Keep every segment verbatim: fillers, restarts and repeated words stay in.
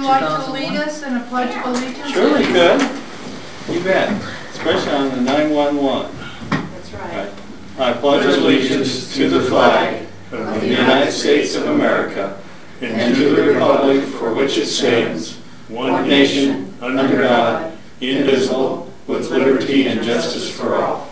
like to lead us in a pledge of allegiance? Sure we could. You bet. Especially on the nine one one. That's right. I pledge allegiance to the flag of the United States of America and to the republic for which it stands, one nation, under God, indivisible, with liberty and justice for all.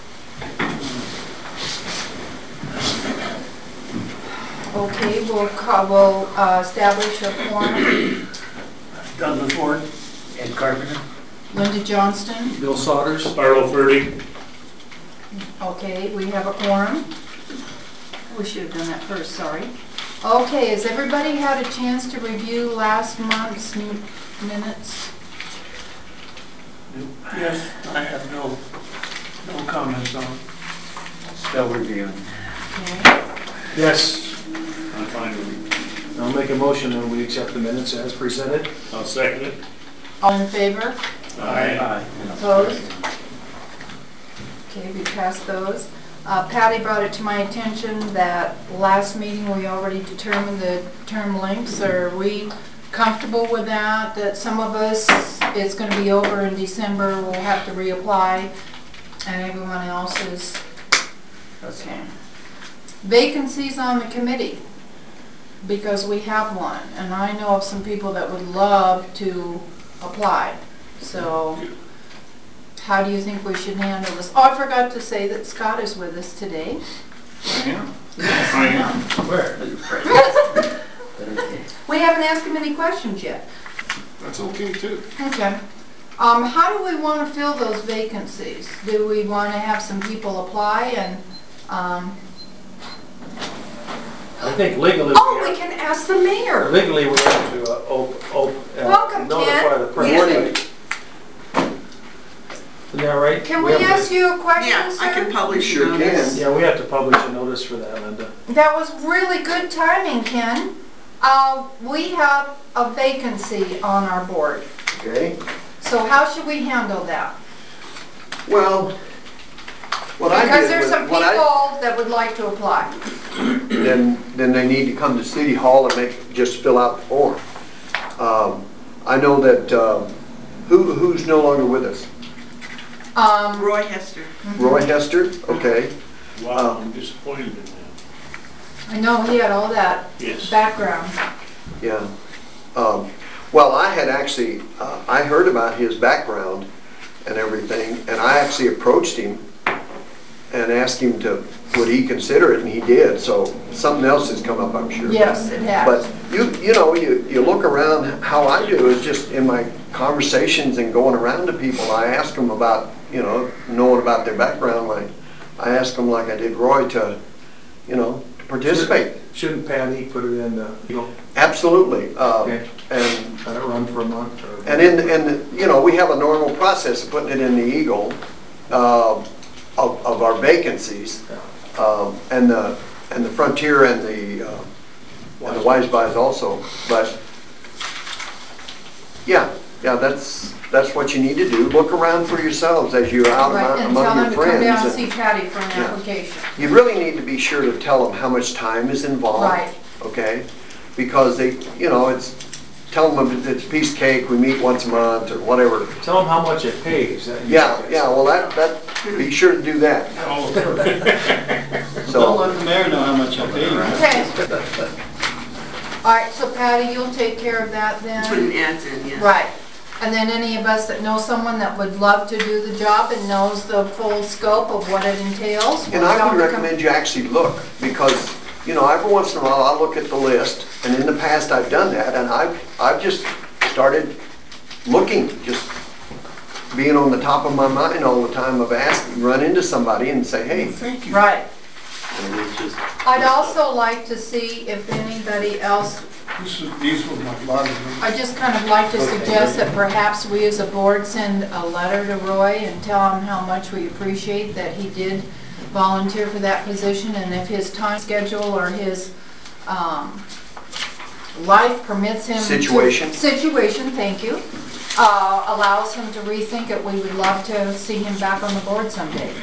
Okay, we'll, call, we'll uh, establish a quorum. Douglas Ward, Ed Carpenter, Linda Johnston. Bill Saunders, Arlo Furdy. Okay, we have a quorum. We should have done that first, sorry. Okay, has everybody had a chance to review last month's minutes? Yes, I have no, no comments on. Still reviewing. Okay. Yes, I'm fine with it. I'll make a motion and we accept the minutes as presented. I'll second it. All in favor? Aye. Opposed? Okay, we passed those. Uh, Patty brought it to my attention that last meeting we already determined the term lengths. Are we comfortable with that? That some of us, it's going to be over in December, we'll have to reapply, and everyone else is okay. Vacancies on the committee, because we have one, and I know of some people that would love to apply. So how do you think we should handle this? Oh, I forgot to say that Scott is with us today. I am. Yes, I am. Where? We haven't asked him any questions yet. That's okay too. Okay. Um, how do we want to fill those vacancies? Do we want to have some people apply and, um, I think legally. oh, we we have, can ask the mayor. legally we have to uh, op, op, uh, Welcome, notify Ken. the press. Yes. Isn't that right? Can we have ask to, you a question, Yeah, sir? I can publish Sure notice. Yeah, we have to publish a notice for that, Linda. That was really good timing, Ken. Uh, we have a vacancy on our board. Okay, So how should we handle that? well, what I Because did there's was, some what I, people that would like to apply. then, then they need to come to City Hall and make, just fill out the form. Um, I know that, um, who, who's no longer with us? Um, Roy Hester. Roy Hester, okay. Wow, I'm disappointed in that. I know he had all that Yes. background. Yeah. Um, well, I had actually, uh, I heard about his background and everything, and I actually approached him and asked him to, would he consider it, and he did. So something else has come up, I'm sure. Yes, it has. But you, you know, you, you look around, how I do is just in my conversations and going around to people, I ask them about, you know, knowing about their background. Like, I ask them like I did Roy to, you know, to participate. Shouldn't Patty put it in the, you know, Absolutely. Um, okay. And let it run for a month? Or, And in, and you know, we have a normal process of putting it in the Eagle uh, of, of our vacancies, um, and the and the Frontier and the uh, and the Wise Buys also. But yeah, yeah, that's that's what you need to do. Look around for yourselves as you're out Right, among, and tell among them your to come friends. down and see And Patty for an Yeah. application. you really need to be sure to tell them how much time is involved. Right. Okay, because they, you know, it's tell them it's a piece of cake. We meet once a month or whatever. tell them how much it pays. That Yeah, usually yeah, well, that, that, be sure to do that. Oh, Don't So, let the mayor know how much I pay you. Okay. All right, so Patty, you'll take care of that Putting then? ads in, yes. Right. And then any of us that know someone that would love to do the job and knows the full scope of what it entails. and we'll I tell would them to come- recommend you actually look, because, you know, every once in a while, I'll look at the list, and in the past, I've done that, and I've, I've just started looking, just being on the top of my mind all the time of asking, run into somebody and say, hey, thank you. Right. and it's just, I'd also like to see if anybody else, This is, these were my lot of them. I just kind of like to suggest that perhaps we as a board send a letter to Roy and tell him how much we appreciate that he did volunteer for that position, and if his time schedule or his um, life permits him to- Situation. Situation, thank you, uh, allows him to rethink it, we would love to see him back on the board someday.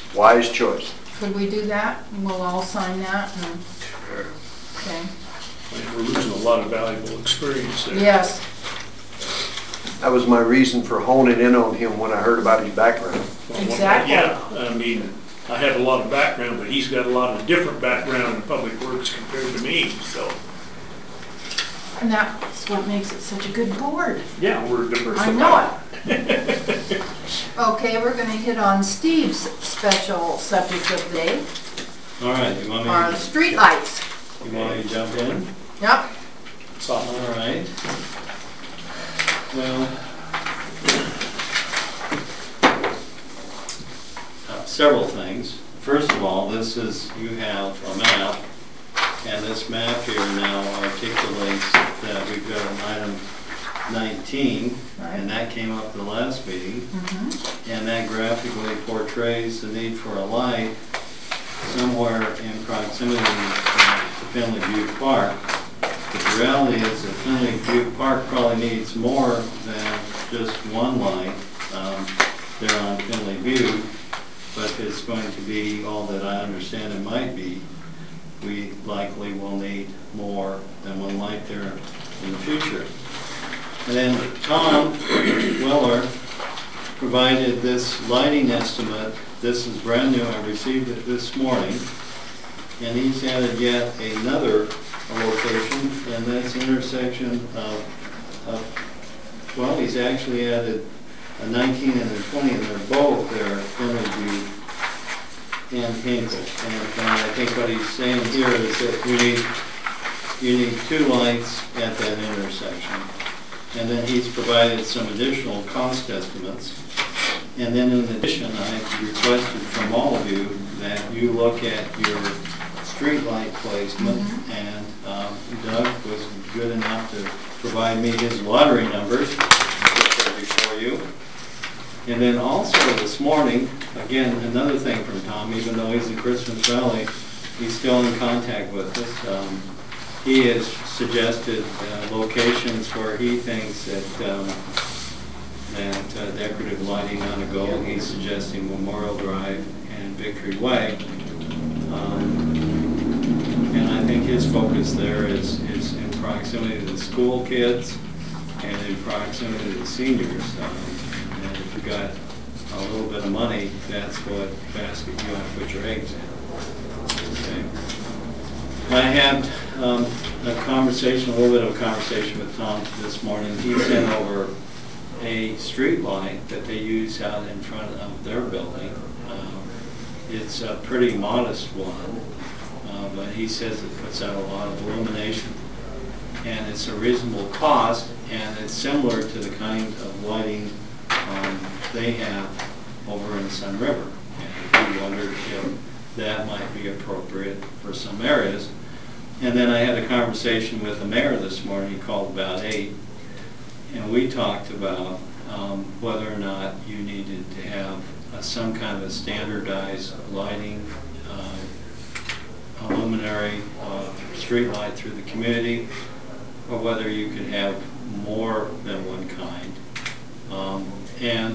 wise choice. Could we do that? We'll all sign that and, okay. think we're losing a lot of valuable experience there. Yes, That was my reason for honing in on him when I heard about his background. exactly. Yeah, I mean, I have a lot of background, but he's got a lot of different background in public works compared to me, so. And that's what makes it such a good board. Yeah, we're diversified. I know it. Okay, we're gonna hit on Steve's special subject of the day, All right, you want me, our to- streetlights. you want me to jump in? Yep, All right. Well, uh, several things. First of all, this is, you have a map, and this map here now articulates that we've got an item nineteen, and that came up the last meeting, mhm, and that graphically portrays the need for a light somewhere in proximity to Finley Butte Park. But the reality is that Finley Butte Park probably needs more than just one light um, there on Finley Butte. But if it's going to be all that I understand it might be, we likely will need more than one light there in the future. And then Tom Weller provided this lighting estimate. This is brand new, I received it this morning. And he's added yet another location, and that's intersection of, of, well, he's actually added a nineteen and a twenty, and they're both there, Finley Butte and Hinkle. And uh, I think what he's saying here is that you need, you need two lights at that intersection. And then he's provided some additional cost estimates. And then in addition, I requested from all of you that you look at your street light placement, Mhm. and um, Doug was good enough to provide me his lottery numbers before you. And then also this morning, again, another thing from Tom, even though he's in Christmas Valley, he's still in contact with us. Um, he has suggested uh, locations where he thinks that um, that uh, decorative lighting ought to go. He's suggesting Memorial Drive and Victory Way. Um, and I think his focus there is, is in proximity to the school kids and in proximity to the seniors. Um, and if you've got a little bit of money, that's what basket you want to put your eggs in. Okay. I had um, a conversation, a little bit of a conversation with Tom this morning. He sent over a street light that they use out in front of their building. Um, it's a pretty modest one, uh, but he says it puts out a lot of illumination, and it's a reasonable cost, and it's similar to the kind of lighting um, they have over in Sun River. And we wondered if that might be appropriate for some areas. And then I had a conversation with the mayor this morning. He called about eight. And we talked about um, whether or not you needed to have uh, some kind of standardized lighting, uh, luminary, uh, street light through the community, or whether you could have more than one kind. Um, and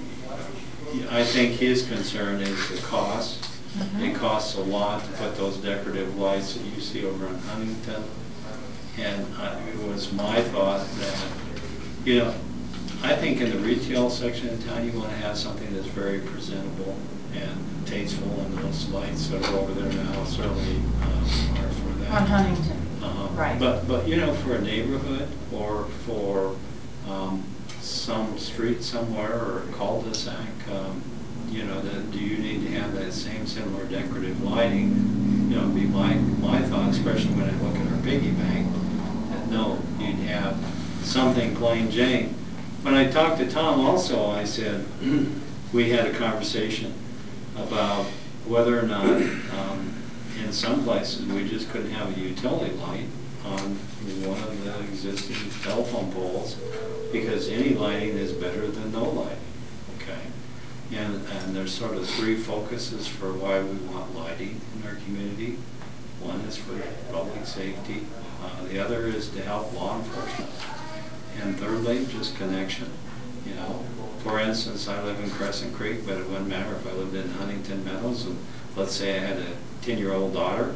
I think his concern is the cost. Mm-hmm. It costs a lot to put those decorative lights that you see over in Huntington. And I, it was my thought that, you know, I think in the retail section of town, you want to have something that's very presentable and tasteful, and those lights that are over there now certainly um, are for that. on Huntington, Um, right. But, but, you know, for a neighborhood or for um, some street somewhere or a cul-de-sac, um, you know, that, do you need to have that same similar decorative lighting? You know, it'd be my, my thought, especially when I look at our piggy bank, that no, you'd have something plain Jane. When I talked to Tom also, I said, we had a conversation about whether or not um, in some places we just couldn't have a utility light on one of the existing telephone poles, because any lighting is better than no lighting, okay? And, and there's sort of three focuses for why we want lighting in our community. One is for public safety, uh, the other is to help law enforcement, and thirdly, just connection. You know, for instance, I live in Crescent Creek, but it wouldn't matter if I lived in Huntington Meadows, and let's say I had a ten-year-old daughter,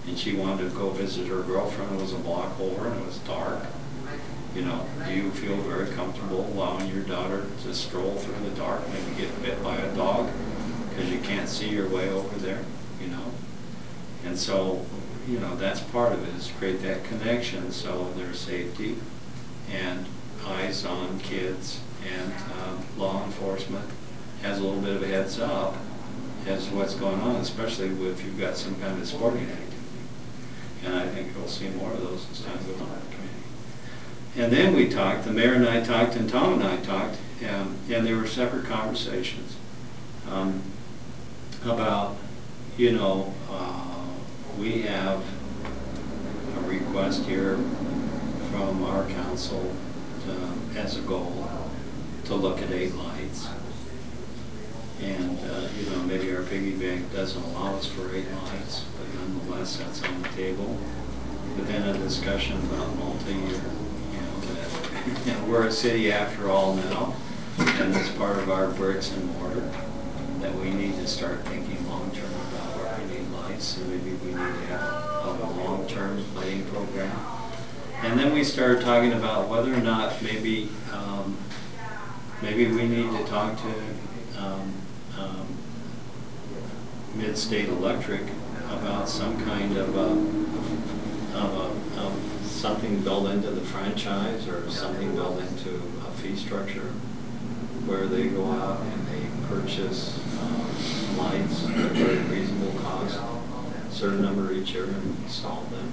and she wanted to go visit her girlfriend, it was a block over and it was dark. You know, do you feel very comfortable allowing your daughter to stroll through the dark, maybe get bit by a dog because you can't see your way over there, you know? And so, you know, that's part of it, is create that connection so there's safety and eyes on kids, and um, law enforcement has a little bit of a heads up as to what's going on, especially if you've got some kind of sporting activity. And I think we'll see more of those as time goes on in the community. And then we talked, the mayor and I talked, and Tom and I talked, um, and there were separate conversations um, about, you know, uh, we have a request here from our council to, as a goal to look at eight lights. And, uh, you know, maybe our piggy bank doesn't allow us for eight lights, but nonetheless, that's on the table. But then a discussion about multi-year, you know, that, you know, we're a city after all now, and it's part of our bricks and mortar, that we need to start thinking long-term about where we need lights, and maybe we need to have a, a long-term lighting program. And then we started talking about whether or not maybe, um, maybe we need to talk to um, um, Mid-State Electric about some kind of, a, of, a, of something built into the franchise, or something built into a fee structure where they go out and they purchase um, lights at a very reasonable cost, a certain number each year, and install them.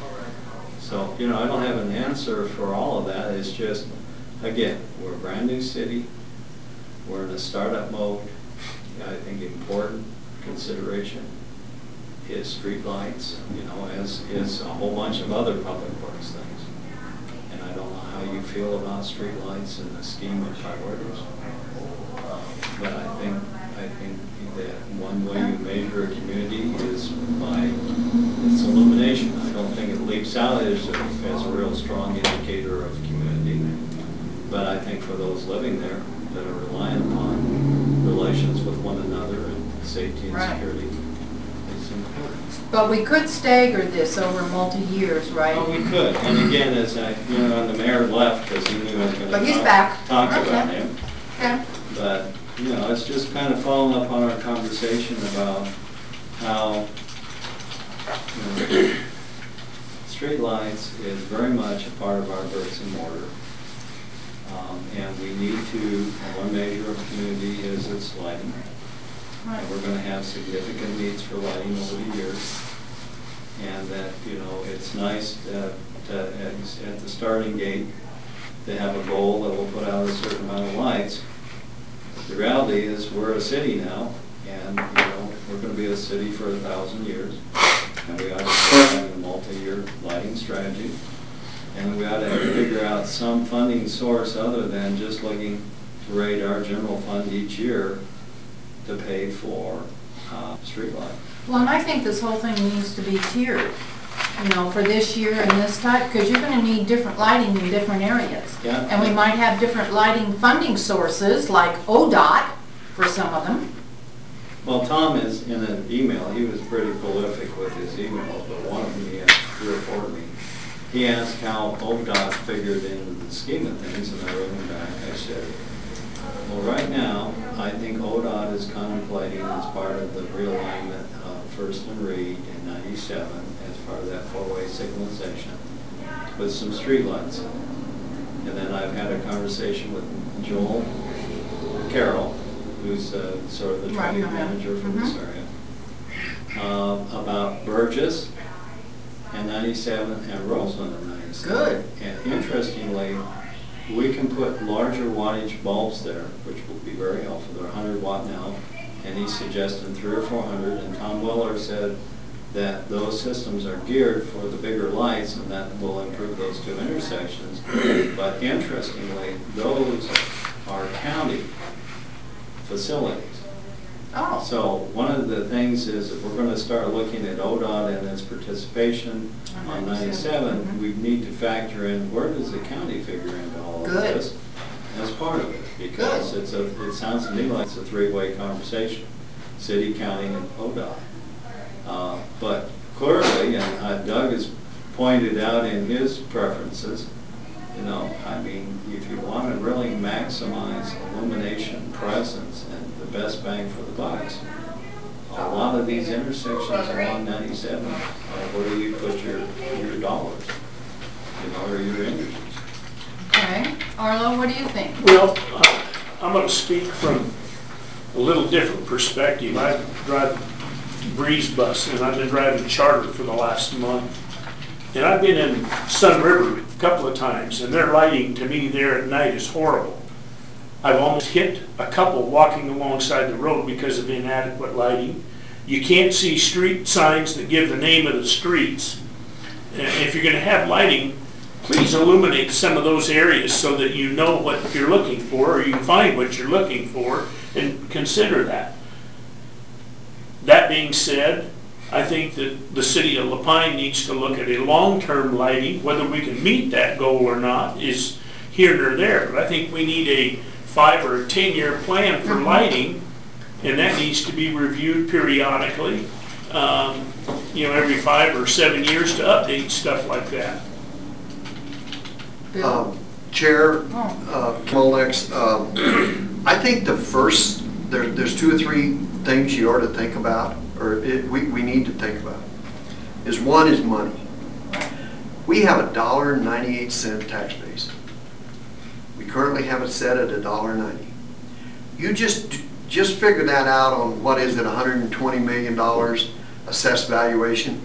So, you know, I don't have an answer for all of that. It's just, again, we're a brand new city. We're in a startup mode. I think important consideration is streetlights, you know, as is a whole bunch of other public works things. And I don't know how you feel about streetlights in the scheme of priorities. Uh, but I think I think that one way you measure a community is by its illumination. I don't think it leaps out as a, as a real strong indicator of community. But I think for those living there that are reliant upon relations with one another and safety and Right. security, it's important. But we could stagger this over multi-years, right? Oh, we could. And again, as I, you know, the mayor left because he knew I was going But he's to back. talk, talk about Okay. him. Okay. But, you know, it's just kind of following up on our conversation about how, you know, streetlights is very much a part of our bricks and mortar. Um, and we need to, one measure of community is its lighting. Right. And we're going to have significant needs for lighting over the years. And that, you know, it's nice that, that at, at the starting gate to have a goal that will put out a certain amount of lights. The reality is we're a city now, and, you know, we're going to be a city for a thousand years. And we ought to have a multi-year lighting strategy. And we ought to figure out some funding source other than just looking to raid our general fund each year to pay for uh, street lighting. Well, and I think this whole thing needs to be tiered, you know, for this year and this type, because you're going to need different lighting in different areas. Yeah. And we might have different lighting funding sources, like O D O T for some of them. Well, Tom is in an email, he was pretty prolific with his emails, but one of them he had three or four of me. He asked how O D O T figured into the scheme of things, and I wrote him back. I said, well, right now, I think O D O T is contemplating as part of the realignment of First and Reed in ninety-seven, as part of that four-way signalization, with some streetlights. And then I've had a conversation with Joel Carroll, who's uh, sort of the Right, training uh-huh. manager for this area, uh, about Burgess and ninety-seven and Roseland and ninety-seven. Good. And interestingly, we can put larger wattage bulbs there, which will be very helpful. They're one hundred watt now, and he's suggesting three or four hundred. And Tom Weller said that those systems are geared for the bigger lights, and that will improve those two intersections. But interestingly, those are county facilities. Oh. So one of the things is if we're going to start looking at O D O T and its participation on ninety-seven, Mhm. we need to factor in where does the county figure into all of Good. this as part of it, because Good. it's a, it sounds to me like it's a three-way conversation, city, county, and O D O T. Uh, but of clearly, and uh, Doug has pointed out in his preferences, you know, I mean, if you want to really maximize illumination presence and the best bang for the bucks, a lot of these intersections along ninety-seven, uh, where do you put your, your dollars, you know, or your energies? Okay, Arlo, what do you think? Well, uh, I'm going to speak from a little different perspective. I drive Breeze Bus, and I've been driving charter for the last month. And I've been in Sun River a couple of times, and their lighting to me there at night is horrible. I've almost hit a couple walking alongside the road because of inadequate lighting. You can't see street signs that give the name of the streets. And if you're going to have lighting, please illuminate some of those areas so that you know what you're looking for, or you can find what you're looking for and consider that. That being said, I think that the city of La Pine needs to look at a long-term lighting. Whether we can meet that goal or not is here nor there. But I think we need a five or a ten-year plan for lighting, and that needs to be reviewed periodically, um, you know, every five or seven years to update stuff like that. Bill? Um, Chair, Oh. uh, Molex, um, I think the first, there, there's two or three things you ought to think about, or it, we, we need to think about, is one is money. We have a dollar and ninety-eight cent tax base. We currently have it set at a dollar ninety. You just just figure that out on, what is it, one hundred twenty million dollars assessed valuation.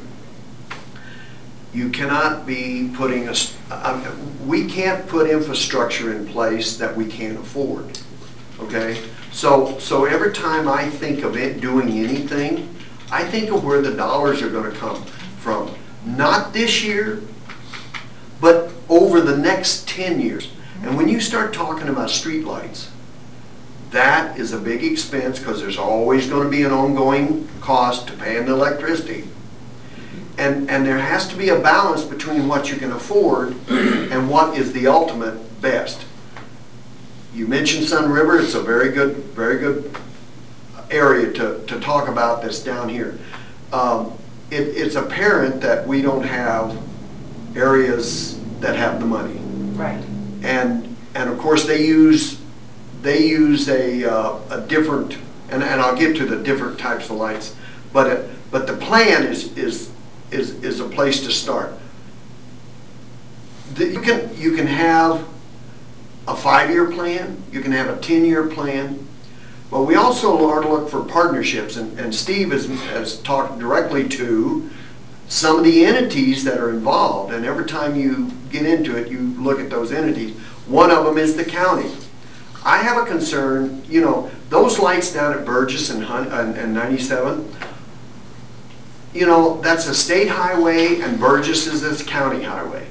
You cannot be putting a, um, we can't put infrastructure in place that we can't afford, okay? So, so every time I think of it doing anything, I think of where the dollars are going to come from. Not this year, but over the next ten years. And when you start talking about streetlights, that is a big expense because there's always going to be an ongoing cost to paying the electricity. And, and there has to be a balance between what you can afford and what is the ultimate best. You mentioned Sun River. It's a very good, very good area to, to talk about that's down here. Um, it, it's apparent that we don't have areas that have the money. Right. And, and of course they use, they use a, uh, a different, and, and I'll get to the different types of lights, but, it, but the plan is, is, is, is a place to start. The, you can, you can have a five-year plan, you can have a ten-year plan, but we also ought to look for partnerships, and, and Steve has, has talked directly to some of the entities that are involved, and every time you get into it, you look at those entities. One of them is the county. I have a concern, you know, those lights down at Burgess and, and, and ninety-seven, you know, that's a state highway and Burgess is a county highway.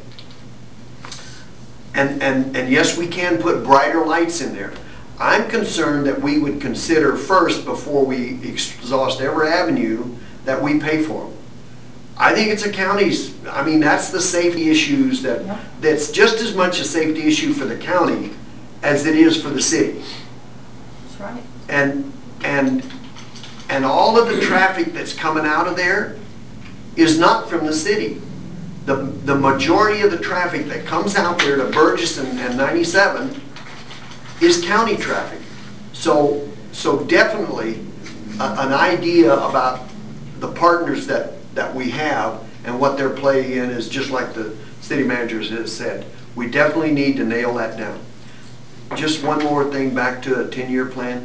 And, and, and yes, we can put brighter lights in there. I'm concerned that we would consider first, before we exhaust every avenue, that we pay for them. I think it's a county's, I mean, that's the safety issues that, Yeah. that's just as much a safety issue for the county as it is for the city. That's right. And, and, and all of the traffic that's coming out of there is not from the city. The, the majority of the traffic that comes out there to Burgess and, and ninety-seven is county traffic. So, so definitely a, an idea about the partners that, that we have and what they're playing in is just like the city manager has said. We definitely need to nail that down. Just one more thing back to a ten-year plan.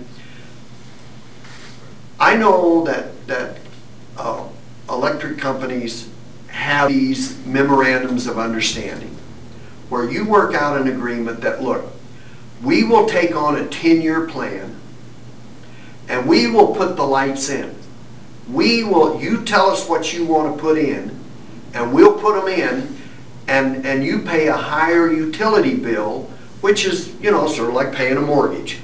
I know that, that uh, electric companies have these memorandums of understanding where you work out an agreement that, look, we will take on a ten-year plan and we will put the lights in. We will, you tell us what you want to put in and we'll put them in, and, and you pay a higher utility bill, which is, you know, sort of like paying a mortgage.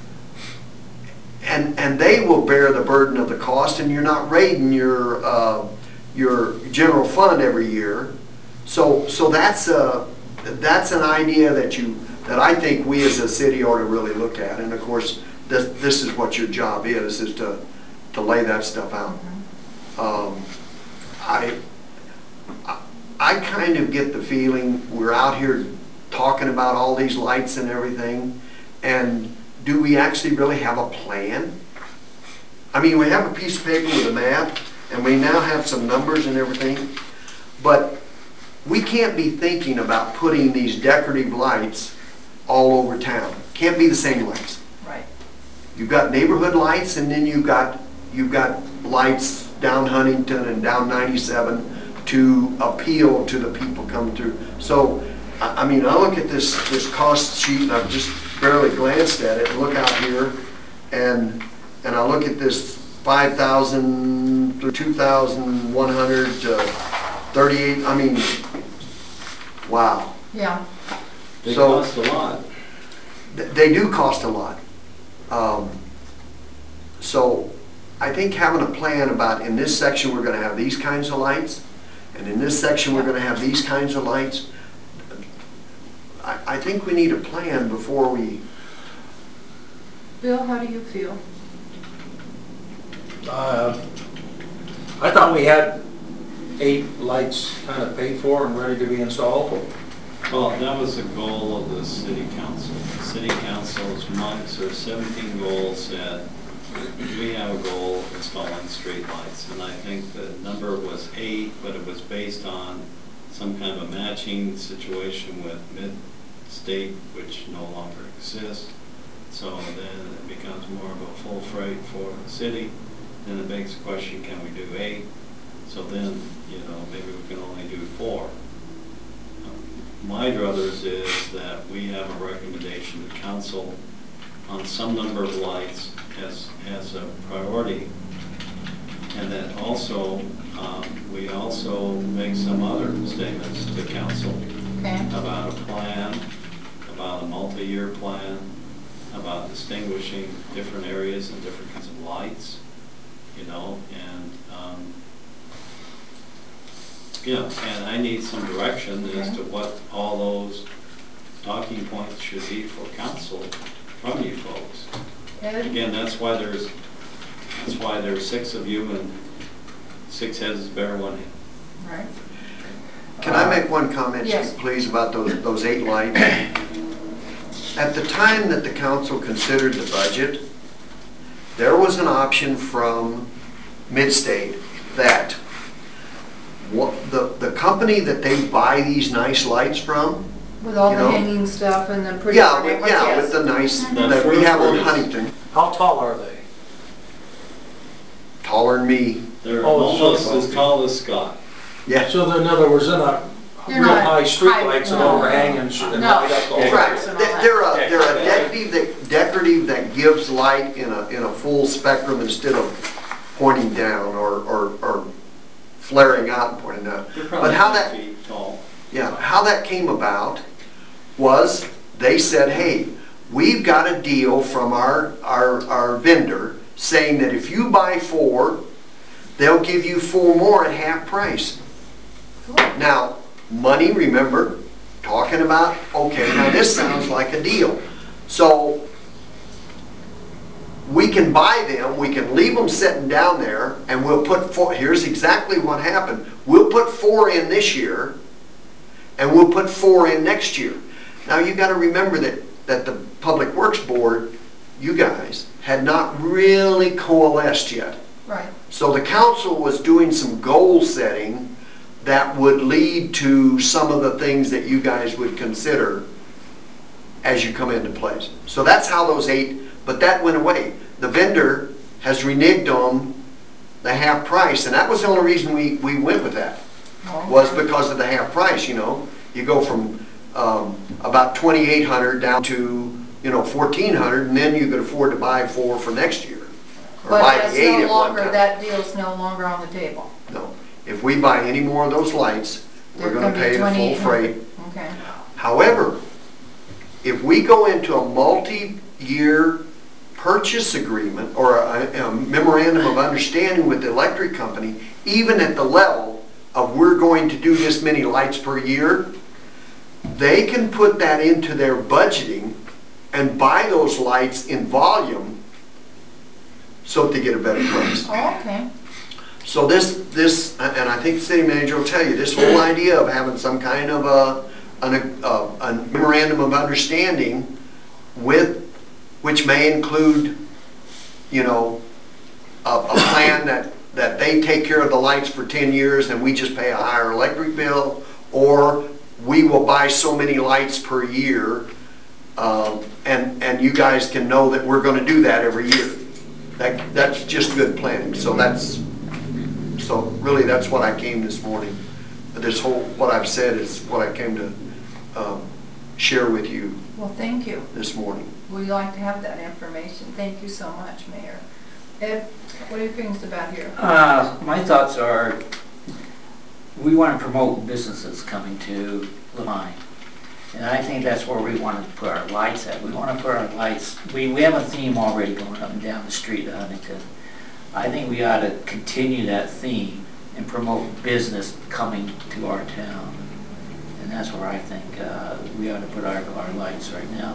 And, and they will bear the burden of the cost, and you're not raiding your, uh, your general fund every year. So, so that's, a, that's an idea that, you, that I think we as a city ought to really look at. And of course, this, this is what your job is, is to, to lay that stuff out. Um, I, I- I kind of get the feeling we're out here talking about all these lights and everything, and do we actually really have a plan? I mean, we have a piece of paper with a map, and we now have some numbers and everything, but we can't be thinking about putting these decorative lights all over town. Can't be the same lights. Right. You've got neighborhood lights, and then you've got, you've got lights down Huntington and down ninety-seven to appeal to the people coming through. So, I I mean, I look at this, this cost sheet, and I've just barely glanced at it, and look out here, and, and I look at this five thousand through two thousand one hundred to thirty-eight, I mean, wow. Yeah. They So- cost a lot. Th- They do cost a lot. Um, So I think having a plan about, in this section, we're gonna have these kinds of lights, and in this section, we're gonna have these kinds of lights. I, I think we need a plan before we, Bill, how do you feel? Uh, I thought we had eight lights kind of paid for and ready to be installed. Well, that was the goal of the city council. The city council's months or seventeen goals said, we have a goal of installing street lights. And I think the number was eight, but it was based on some kind of a matching situation with Mid-State, which no longer exists. So then it becomes more of a full freight for the city. Then it begs the question, can we do eight? So then, you know, maybe we can only do four. My druthers is that we have a recommendation to council on some number of lights as, as a priority. And that also, um, we also make some other statements to council Okay. about a plan, about a multi-year plan, about distinguishing different areas and different kinds of lights, you know, and, um, yeah, and I need some direction as Okay. to what all those talking points should be for council from you folks. Ed? Again, that's why there's, that's why there's six of you and six heads bear one head. Right. can I make one comment, Yes. please, about those, those eight lights? At the time that the council considered the budget, there was an option from Mid-State that what, the, the company that they buy these nice lights from, With all You the know? hanging stuff and the pretty. yeah, with, yeah, yes. with the nice, The that we have on first Huntington, How tall are they? taller than me, They're Oh, so- almost as tall as Scott. yeah. So in other words, they're not They're real not high high- streetlights that no. overhang and sh- and No. light up the whole. Right, and all They- that. they're a, they're a decorative that, decorative that gives light in a, in a full spectrum instead of pointing down or, or, or flaring out and pointing down. They're But probably how ten that, feet tall. yeah, how that came about was they said, hey, we've got a deal from our, our, our vendor saying that if you buy four, they'll give you four more at half price. Cool. Now, money, remember, talking about, okay, now this sounds like a deal. So we can buy them, we can leave them sitting down there, and we'll put four, here's exactly what happened. We'll put four in this year, and we'll put four in next year. Now you gotta remember that, that the Public Works Board, you guys, had not really coalesced yet. Right. So the council was doing some goal setting that would lead to some of the things that you guys would consider as you come into place. So that's how those eight, but that went away. The vendor has reneged on the half price, and that was the only reason we, we went with that, Oh, was because of the half price, you know. You go from um, about twenty-eight hundred down to, you know, fourteen hundred, and then you could afford to buy four for next year. Or But buy that's the eight no at one longer, time. that deal's no longer on the table. No. If we buy any more of those lights, we're They're gonna be pay the full twenty-eight freight. hundred. Okay. However, if we go into a multi-year purchase agreement or a a memorandum of understanding with the electric company, even at the level of we're going to do this many lights per year, they can put that into their budgeting and buy those lights in volume so that they get a better price. Oh, okay. So this, this, and I think the city manager will tell you, this whole idea of having some kind of a, an- a, a memorandum of understanding with, which may include, you know, a, a plan that, that they take care of the lights for ten years and we just pay a higher electric bill, or we will buy so many lights per year, um, and, and you guys can know that we're gonna do that every year. That, that's just good planning, so that's, so really that's what I came this morning. This whole, what I've said is what I came to um, share with you Well, thank you. this morning. We like to have that information. Thank you so much, Mayor. Ed, what are your feelings about here? Uh, my thoughts are, we want to promote businesses coming to Lamine. And I think that's where we want to put our lights at. We want to put our lights, we, we have a theme already going up and down the street of Huntington. I think we ought to continue that theme and promote business coming to our town. And that's where I think uh, we ought to put our, our lights right now.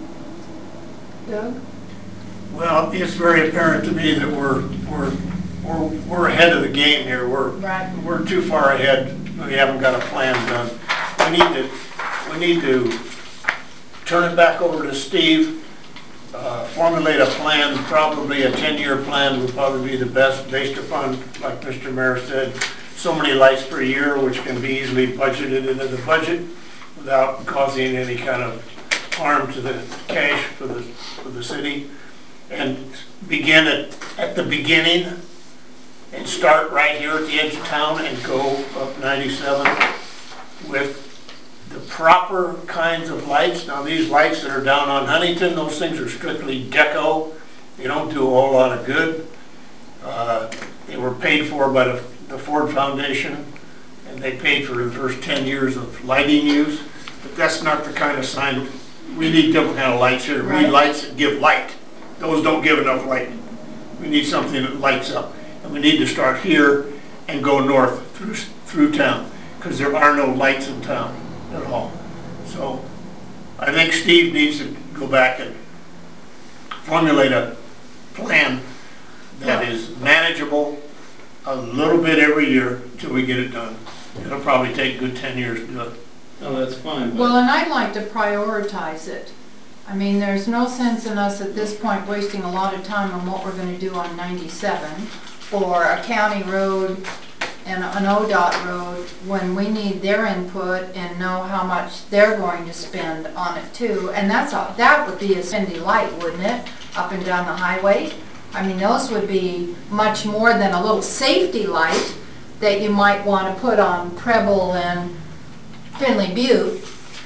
Doug? Well, it's very apparent to me that we're, we're, we're, we're ahead of the game here. We're, Right. we're too far ahead. We haven't got a plan done. We need to, we need to turn it back over to Steve, uh, formulate a plan, probably a ten-year plan would probably be the best based upon, like Mister Mayor said, so many lights per year, which can be easily budgeted into the budget without causing any kind of harm to the cash for the, for the city. And begin at, at the beginning and start right here at the edge of town and go up ninety-seven with the proper kinds of lights. Now these lights that are down on Huntington, those things are strictly deco. They don't do a whole lot of good. Uh, they were paid for by the, the Ford Foundation, and they paid for the first ten years of lighting use. But that's not the kind of sign. We need different kind of lights here. We Right. need lights that give light. Those don't give enough light. We need something that lights up. And we need to start here and go north through, through town, because there are no lights in town at all. So I think Steve needs to go back and formulate a plan that is manageable a little bit every year until we get it done. It'll probably take a good ten years to do it. No, that's fine, Well, but and I'd like to prioritize it. I mean, there's no sense in us at this point wasting a lot of time on what we're gonna do on ninety-seven or a county road and an O D O T road when we need their input and know how much they're going to spend on it too. And that's all, that would be a spendy light, wouldn't it? Up and down the highway. I mean, those would be much more than a little safety light that you might want to put on Preble and Finley Butte,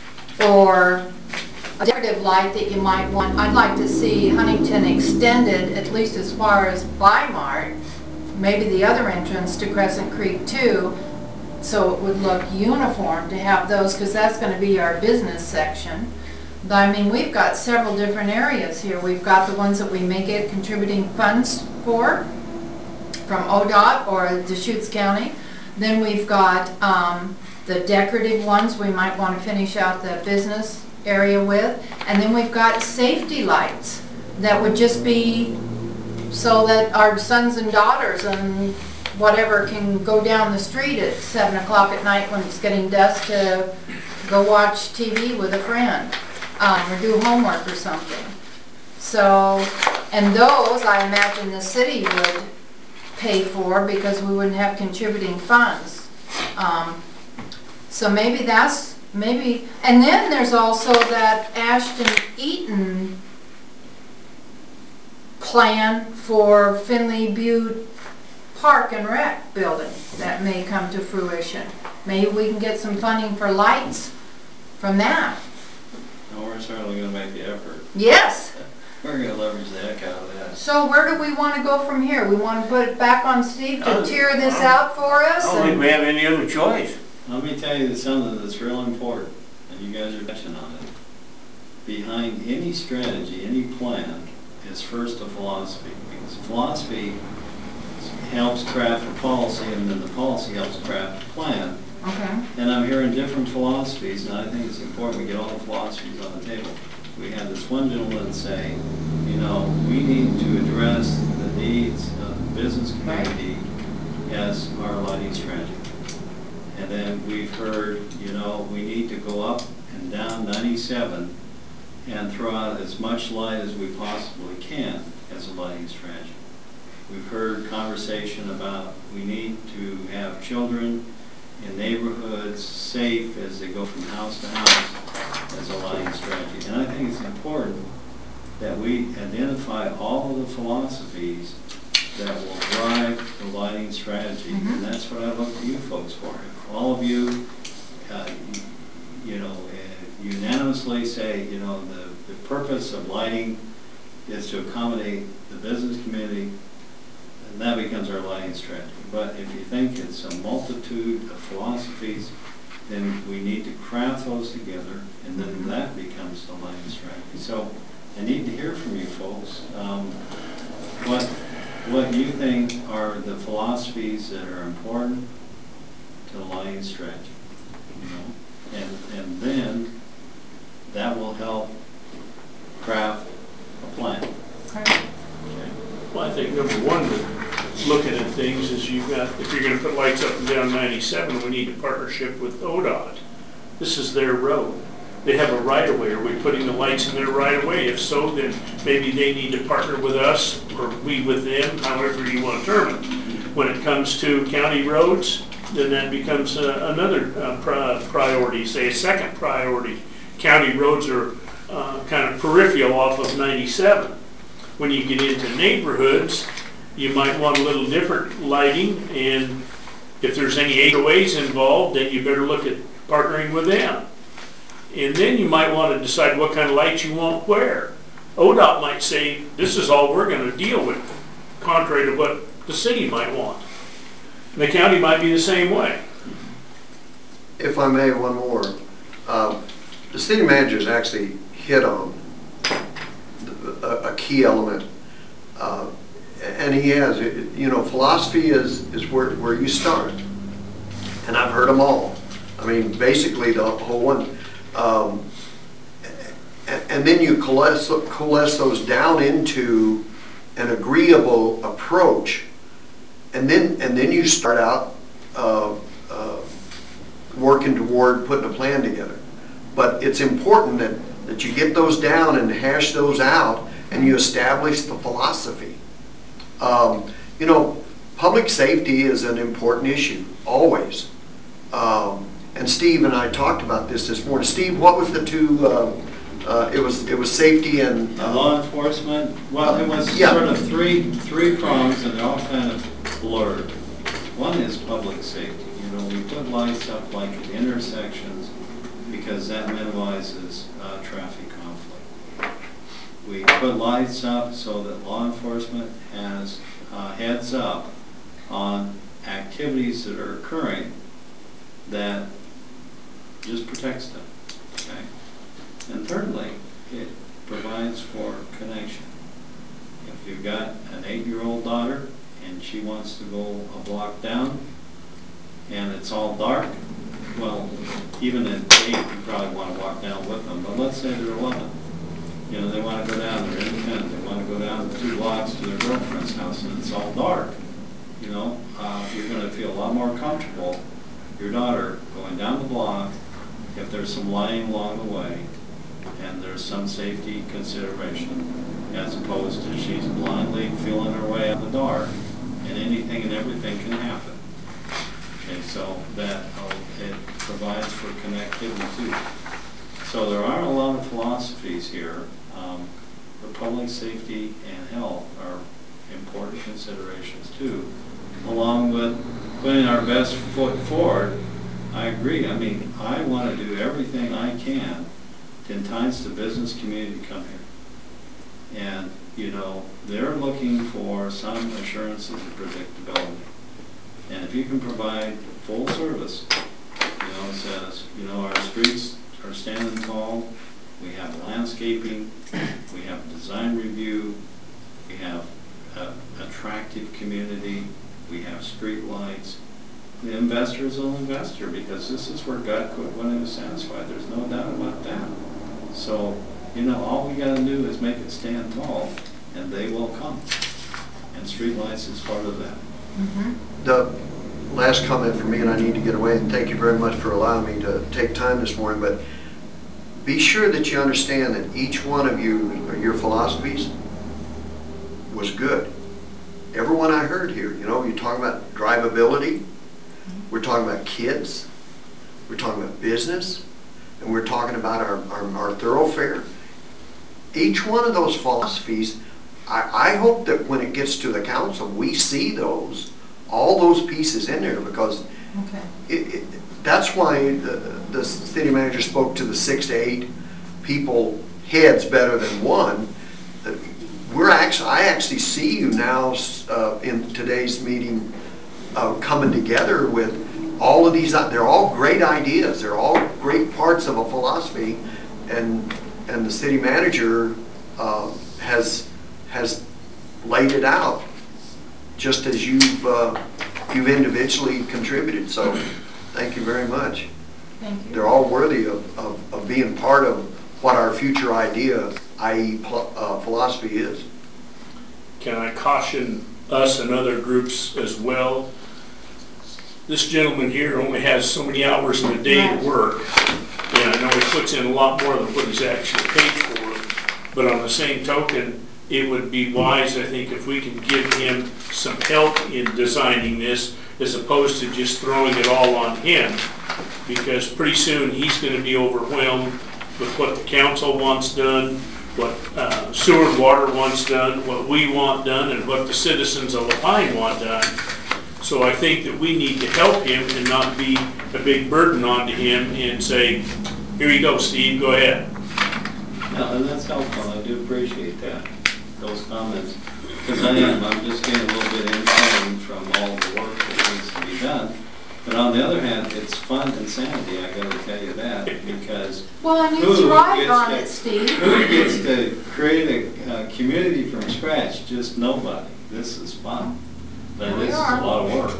or a decorative light that you might want. I'd like to see Huntington extended at least as far as Bi-Mart, maybe the other entrance to Crescent Creek too, so it would look uniform to have those, because that's going to be our business section. But I mean, we've got several different areas here. We've got the ones that we may get contributing funds for from O D O T or Deschutes County. Then we've got um, the decorative ones we might want to finish out the business area with. And then we've got safety lights that would just be so that our sons and daughters and whatever can go down the street at seven o'clock at night when it's getting dusk to go watch T V with a friend, um, or do homework or something. So, and those I imagine the city would pay for because we wouldn't have contributing funds. Um, so maybe that's, maybe, and then there's also that Ashton Eaton plan for Finley Butte Park and Rec building that may come to fruition. Maybe we can get some funding for lights from that. no, we're certainly gonna make the effort. Yes. We're gonna leverage the heck out of that. So where do we want to go from here? We want to put it back on Steve to tear this out for I us? don't think and- we have any other choice. Let me tell you something that's real important, and you guys are touching on it. Behind any strategy, any plan, is first a philosophy, because philosophy helps craft a policy, and then the policy helps craft a plan. Okay. And I'm hearing different philosophies, and I think it's important we get all the philosophies on the table. We had this one gentleman say, you know, we need to address the needs of the business community as our lighting strategy. And then we've heard, you know, we need to go up and down ninety-seven and throw out as much light as we possibly can as a lighting strategy. We've heard conversation about we need to have children in neighborhoods safe as they go from house to house as a lighting strategy. And I think it's important that we identify all of the philosophies that will drive the lighting strategy. Mm-hmm. And that's what I look to you folks for. If all of you, uh, you, you know, uh, unanimously say, you know, the, the purpose of lighting is to accommodate the business community, and that becomes our lighting strategy. But if you think it's a multitude of philosophies, then we need to craft those together, and then that becomes the lighting strategy. So I need to hear from you folks. Um, what, what you think are the philosophies that are important to the lighting strategy, you know? And, and then that will help craft a plan. Okay. Okay. Well, I think number one, looking at things is you've got, if you're going to put lights up and down ninety-seven, we need a partnership with O D O T. This is their road. They have a right-of-way. Are we putting the lights in their right-of-way? If so, then maybe they need to partner with us, or we with them, however you want to term it. When it comes to county roads, then that becomes uh, another uh, pri priority, say a second priority. County roads are uh, kind of peripheral off of ninety-seven. When you get into neighborhoods, you might want a little different lighting, and if there's any H O As involved, then you better look at partnering with them. And then you might want to decide what kind of lights you want where. O D O T might say, this is all we're going to deal with, contrary to what the city might want. And the county might be the same way. If I may, one more. Um, the city manager's actually hit on a, a key element. Uh, and he has, you know, philosophy is, is where, where you start. And I've heard them all. I mean, basically the whole one. Um, and, and then you coalesce, coalesce those down into an agreeable approach, and then and then you start out uh, uh, working toward putting a plan together. But it's important that, that you get those down and hash those out, and you establish the philosophy. Um, you know, public safety is an important issue, always. Um, And Steve and I talked about this this morning. Steve, what was the two? Uh, uh, it was it was safety and uh, law enforcement. Well, it was yeah. sort of three three prongs, and they're all kind of blurred. One is public safety. You know, we put lights up like at intersections because that minimizes uh, traffic conflict. We put lights up so that law enforcement has uh, heads up on activities that are occurring that just protects them, okay? And thirdly, it provides for connection. If you've got an eight-year-old daughter and she wants to go a block down and it's all dark, well, even at eight, you probably want to walk down with them, but let's say they're eleven. You know, they want to go down, they're independent, they want to go down two blocks to their girlfriend's house and it's all dark. You know, uh, you're going to feel a lot more comfortable your daughter going down the block if there's some lighting along the way and there's some safety consideration, as opposed to she's blindly feeling her way out the dark and anything and everything can happen. And so that uh, it provides for connectivity too. So there are a lot of philosophies here. Um, but public safety and health are important considerations too, along with putting our best foot forward. I agree. I mean, I want to do everything I can to entice the business community to come here. And, you know, they're looking for some assurances of predictability. And if you can provide full service, you know, it says, you know, our streets are standing tall, we have landscaping, we have design review, we have an attractive community, we have street lights. The investor is an investor because this is where God quit when he was satisfied. There's no doubt about that. So, you know, all we got to do is make it stand tall, and they will come. And street lights is part of that. Mm-hmm. The last comment from me, and I need to get away, and thank you very much for allowing me to take time this morning, but be sure that you understand that each one of you, your philosophies was good. Everyone I heard here, you know, you talk about drivability, we're talking about kids, we're talking about business, and we're talking about our, our, our thoroughfare. Each one of those philosophies, I, I hope that when it gets to the council, we see those, all those pieces in there, because Okay. it, it, that's why the, the city manager spoke to the six to eight people heads better than one. We're actually, I actually see you now uh, in today's meeting uh, coming together with all of these. They're all great ideas. They're all great parts of a philosophy, and and the city manager uh, has has laid it out just as you've uh, you've individually contributed. So thank you very much. Thank you. They're all worthy of, of, of being part of what our future idea, that is uh, philosophy is. Can I caution us and other groups as well? This gentleman here only has so many hours in a day to work, and I know he puts in a lot more than what he's actually paid for, but on the same token, it would be wise, I think, if we can give him some help in designing this, as opposed to just throwing it all on him, because pretty soon he's going to be overwhelmed with what the council wants done, what uh, sewer and water wants done, what we want done, and what the citizens of Lapine want done. So I think that we need to help him and not be a big burden onto him and say, here you go, Steve, go ahead. No, and that's helpful. I do appreciate that, those comments. Because I am, I'm just getting a little bit insane from all the work that needs to be done. But on the other hand, it's fun insanity, I gotta tell you that, because Well, and you Who thrive gets on to- it, Steve. who gets to create a, a community from scratch? Just nobody. This is fun. But We this is a are. lot of work.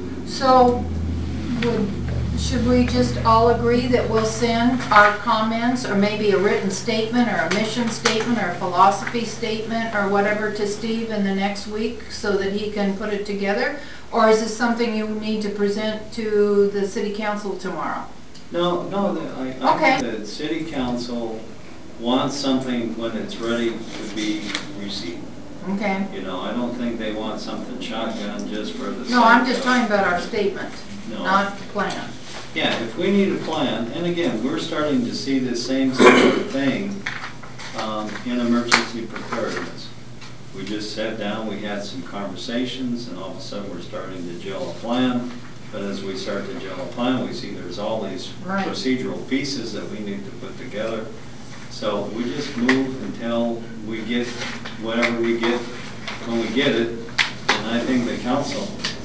So, would, should we just all agree that we'll send our comments, or maybe a written statement, or a mission statement, or a philosophy statement, or whatever to Steve in the next week so that he can put it together? Or is this something you need to present to the city council tomorrow? No, no, the- I, I Okay. think the city council wants something when it's ready to be received. Okay. You know, I don't think they want something shotgun just for the sake No, I'm just of- talking about our statement, No. not the plan. Yeah, if we need a plan, and again, we're starting to see the same sort of thing um, in emergency preparedness. We just sat down, we had some conversations, and all of a sudden we're starting to gel a plan. But as we start to gel a plan, we see there's all these Right. procedural pieces that we need to put together. So we just move until we get whatever we get when we get it. And I think the council,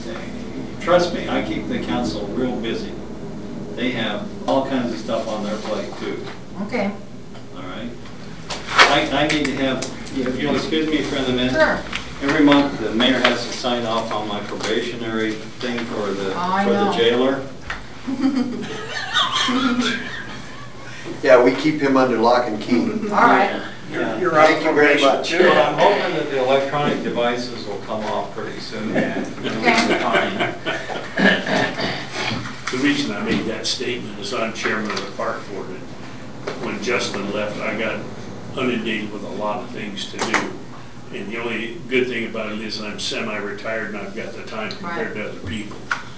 trust me, I keep the council real busy. They have all kinds of stuff on their plate too, Okay. all right? I, I need to have, if you'll excuse me for a minute. Sure. Every month, the mayor has to sign off on my probationary thing for the, Oh, I for the know. jailer. Yeah, we keep him under lock and key. All right. Yeah. You're Thank you very much. But I'm hoping that the electronic devices will come off pretty soon. Okay. The reason I made that statement is I'm chairman of the park board, and when Justin left, I got inundated with a lot of things to do. And the only good thing about it is I'm semi-retired and I've got the time compared to other people.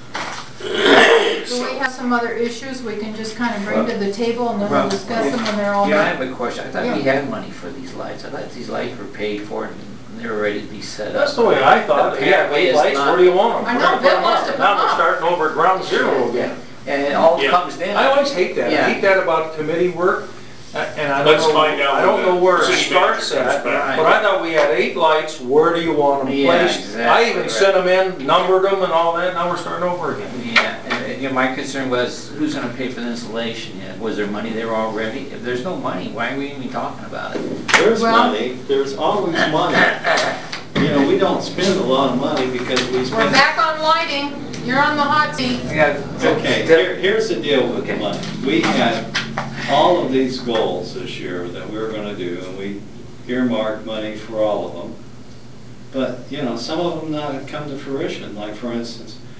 Do we have some other issues we can just kind of bring to the table and then we'll Well, discuss them when they're all Yeah, I done? have a question. I thought we had money for these lights. I thought these lights were paid for and they were ready to be set up. That's the way I thought. If you have Apparently eight it's lights, not. where do you want them? I We're know, gonna put Bill them wants up. to put Now them we're up. starting over at ground zero again. And it all Yeah. comes down. I always hate that. I Yeah. hate that about committee work. uh, And I don't Let's know, find out I don't when know the where it city manager starts comes at, back. but I thought we had eight lights. Where do you want them Yeah, placed? I exactly even right. sent them in, numbered them and all that. Now we're starting over again. Yeah, and, and, you know, my concern was who's gonna pay for the installation? Yeah, was there money there already? If there's no money, why are we even talking about it? There's Well- money, there's always money. You know, we don't spend a lot of money because we We're spend. back on lighting. You're on the hot seat. Yeah. Okay, here, here's the deal with the money. We had all of these goals this year that we were gonna do, and we earmarked money for all of them. But, you know, some of them not come to fruition, like for instance,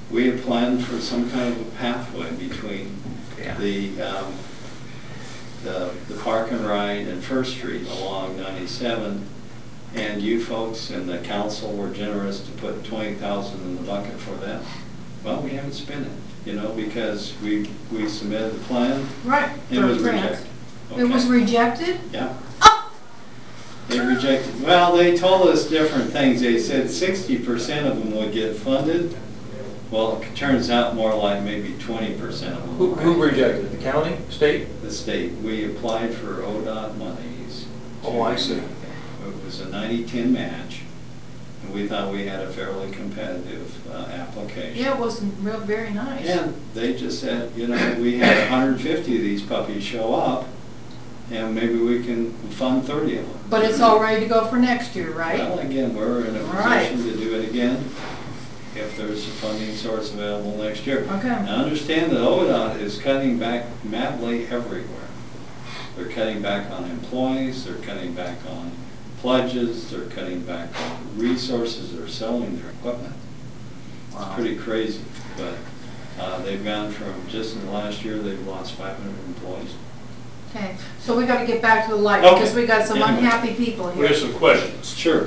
we have planned for some kind of a pathway between Yeah. the, um, the, the Park and Ride and First Street along ninety-seven. And you folks and the council were generous to put twenty thousand in the bucket for that. Well, we haven't spent it, you know, because we, we submitted the plan. Right. It for was grants. rejected. It was Okay. rejected? Yeah. They rejected, well, they told us different things. They said sixty percent of them would get funded. Well, it turns out more like maybe twenty percent of them. Who, who rejected it? The county, state? The state, we applied for O D O T monies. Oh, I see. It was a ninety ten match, and we thought we had a fairly competitive uh, application. Yeah, it wasn't real, very nice. And they just said, you know, we had one hundred fifty of these puppies show up, and maybe we can fund thirty of them. But it's all ready to go for next year, right? Well, again, we're in a Right. position to do it again if there's a funding source available next year. Okay. Now, understand that O D O T is cutting back madly everywhere. They're cutting back on employees, they're cutting back on pledges, they're cutting back on resources, they're selling their equipment. It's Wow. pretty crazy, but uh, they've gone from, just in the last year, they've lost five hundred employees. Okay, so we gotta get back to the light, Okay. because we got some Anyway. unhappy people We have here. some questions. Sure,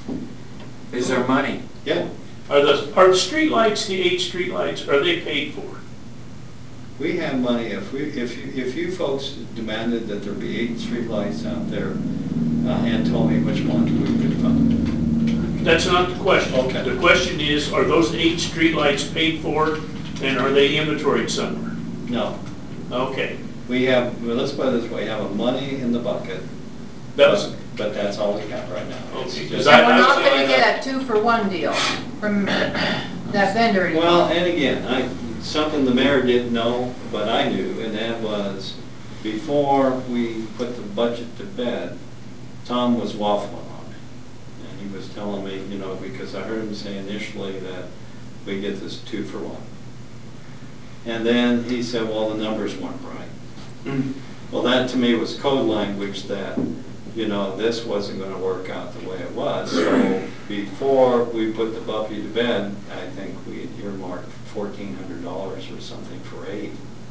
Is there money? yeah. Are the, are the streetlights, the eight streetlights, are they paid for? We have money, if we, if you, if you folks demanded that there be eight streetlights out there, uh, and told me which ones we could fund. That's not the question. Okay. The question is, are those eight streetlights paid for, and are they inventoried somewhere? No, Okay. we have, well, let's put it this way, we have a money in the bucket, That was, but, but that's all we got right now. It's Okay, 'cause just- I- And we're not I- gonna get a two for one deal from that vendor anymore. Well, and again, I, something the mayor didn't know, but I knew, and that was, before we put the budget to bed, Tom was waffling on it. And he was telling me, you know, because I heard him say initially that we get this two for one. And then he said, well, the numbers weren't right. Well, that to me was code language that, you know, this wasn't gonna work out the way it was. So before we put the puppy to bed, I think we had earmarked fourteen hundred dollars or something for eight.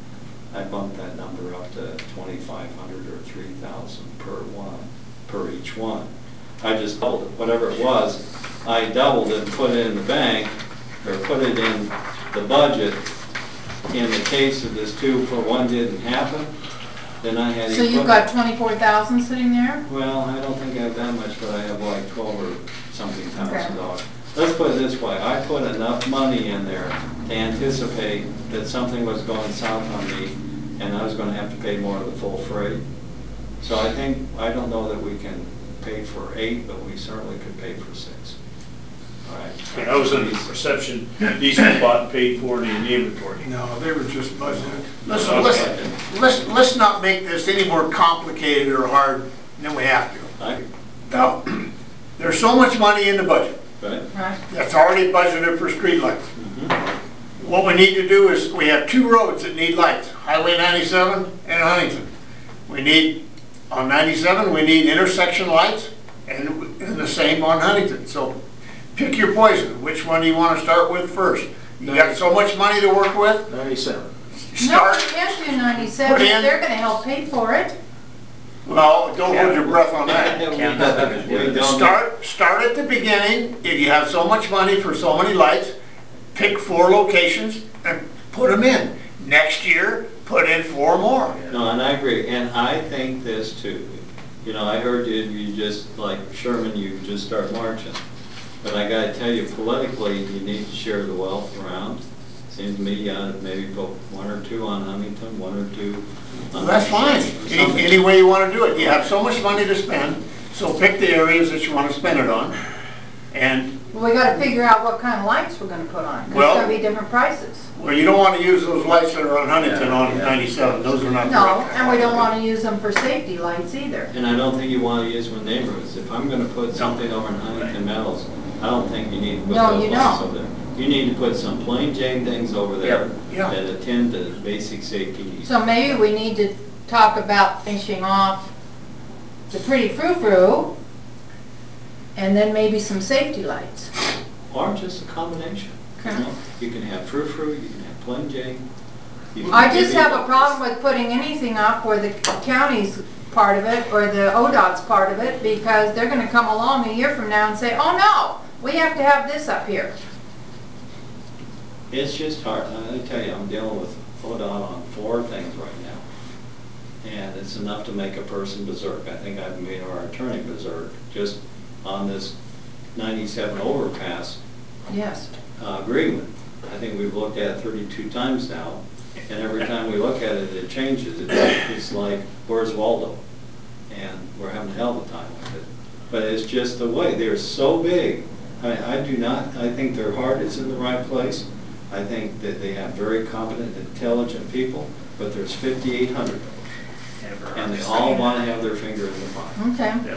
I bumped that number up to twenty-five hundred or three thousand per one, per each one. I just doubled it, whatever it was, I doubled it and put it in the bank, or put it in the budget. In the case of this two for one didn't happen, then I had. So you've got twenty-four thousand sitting there? Well, I don't think I have that much, but I have like twelve or something thousand Okay. dollars. Let's put it this way, I put enough money in there to anticipate that something was going south on me and I was gonna have to pay more of the full freight. So I think, I don't know that we can pay for eight, but we certainly could pay for six. All right. and I was under the perception that these were bought and paid for and in the inventory. No, they were just budgeted. Okay. Listen, listen, let's, let's not make this any more complicated or hard than we have to. I, Now, there's so much money in the budget right? Right. that's already budgeted for streetlights. Mhm. What we need to do is, we have two roads that need lights, Highway ninety-seven and Huntington. We need, on ninety-seven, we need intersection lights, and, and the same on Huntington. So pick your poison, which one do you want to start with first? You got so much money to work with, ninety-seven. No, start. we can't do ninety-seven, Put in- they're gonna help pay for it. Well, don't hold your breath on that. We don't- we don't- Start, start at the beginning. If you have so much money for so many lights, pick four locations and put them in. Next year, put in four more. No, and I agree, and I think this too. You know, I heard you, you just, like Sherman, you just start marching. But I gotta tell you, politically, you need to share the wealth around. Seems to me you ought to maybe put one or two on Huntington, one or two on. Well, that's fine. Something. Any, any way you want to do it. You have so much money to spend, so pick the areas that you want to spend it on. And, Well, we gotta figure out what kind of lights we're gonna put on, 'cause Well- it's gonna be different prices. well, you don't want to use those lights that are on Huntington on ninety-seven. Those are not the No, right and we don't wanna use them for safety lights either. And I don't think you wanna use them in neighborhoods. If I'm gonna put something over in Huntington Meadows, I don't think you need to put No, those you lights don't. over there. You need to put some plain Jane things over there Yeah. that attend to basic safety needs. So maybe we need to talk about finishing off the pretty frou-frou, and then maybe some safety lights. Or just a combination. You Okay. know, you can have frou-frou, you can have plain Jane. you can I give just it- have a problem with putting anything up where the county's part of it or the O D O T's part of it, because they're gonna come along a year from now and say, oh no, we have to have this up here. It's just hard, I tell you, I'm dealing with O D O T on four things right now. And it's enough to make a person berserk. I think I've made our attorney berserk just on this ninety-seven overpass Yes. uh, agreement. I think we've looked at it thirty-two times now, and every time we look at it, it changes. It's, it's like, where's Waldo? And we're having a hell of a time with it. But it's just the way, they're so big. I, I do not, I think their heart is in the right place. I think that they have very competent, intelligent people, but there's fifty-eight hundred of them. And they all want to have their finger in the pie. Okay.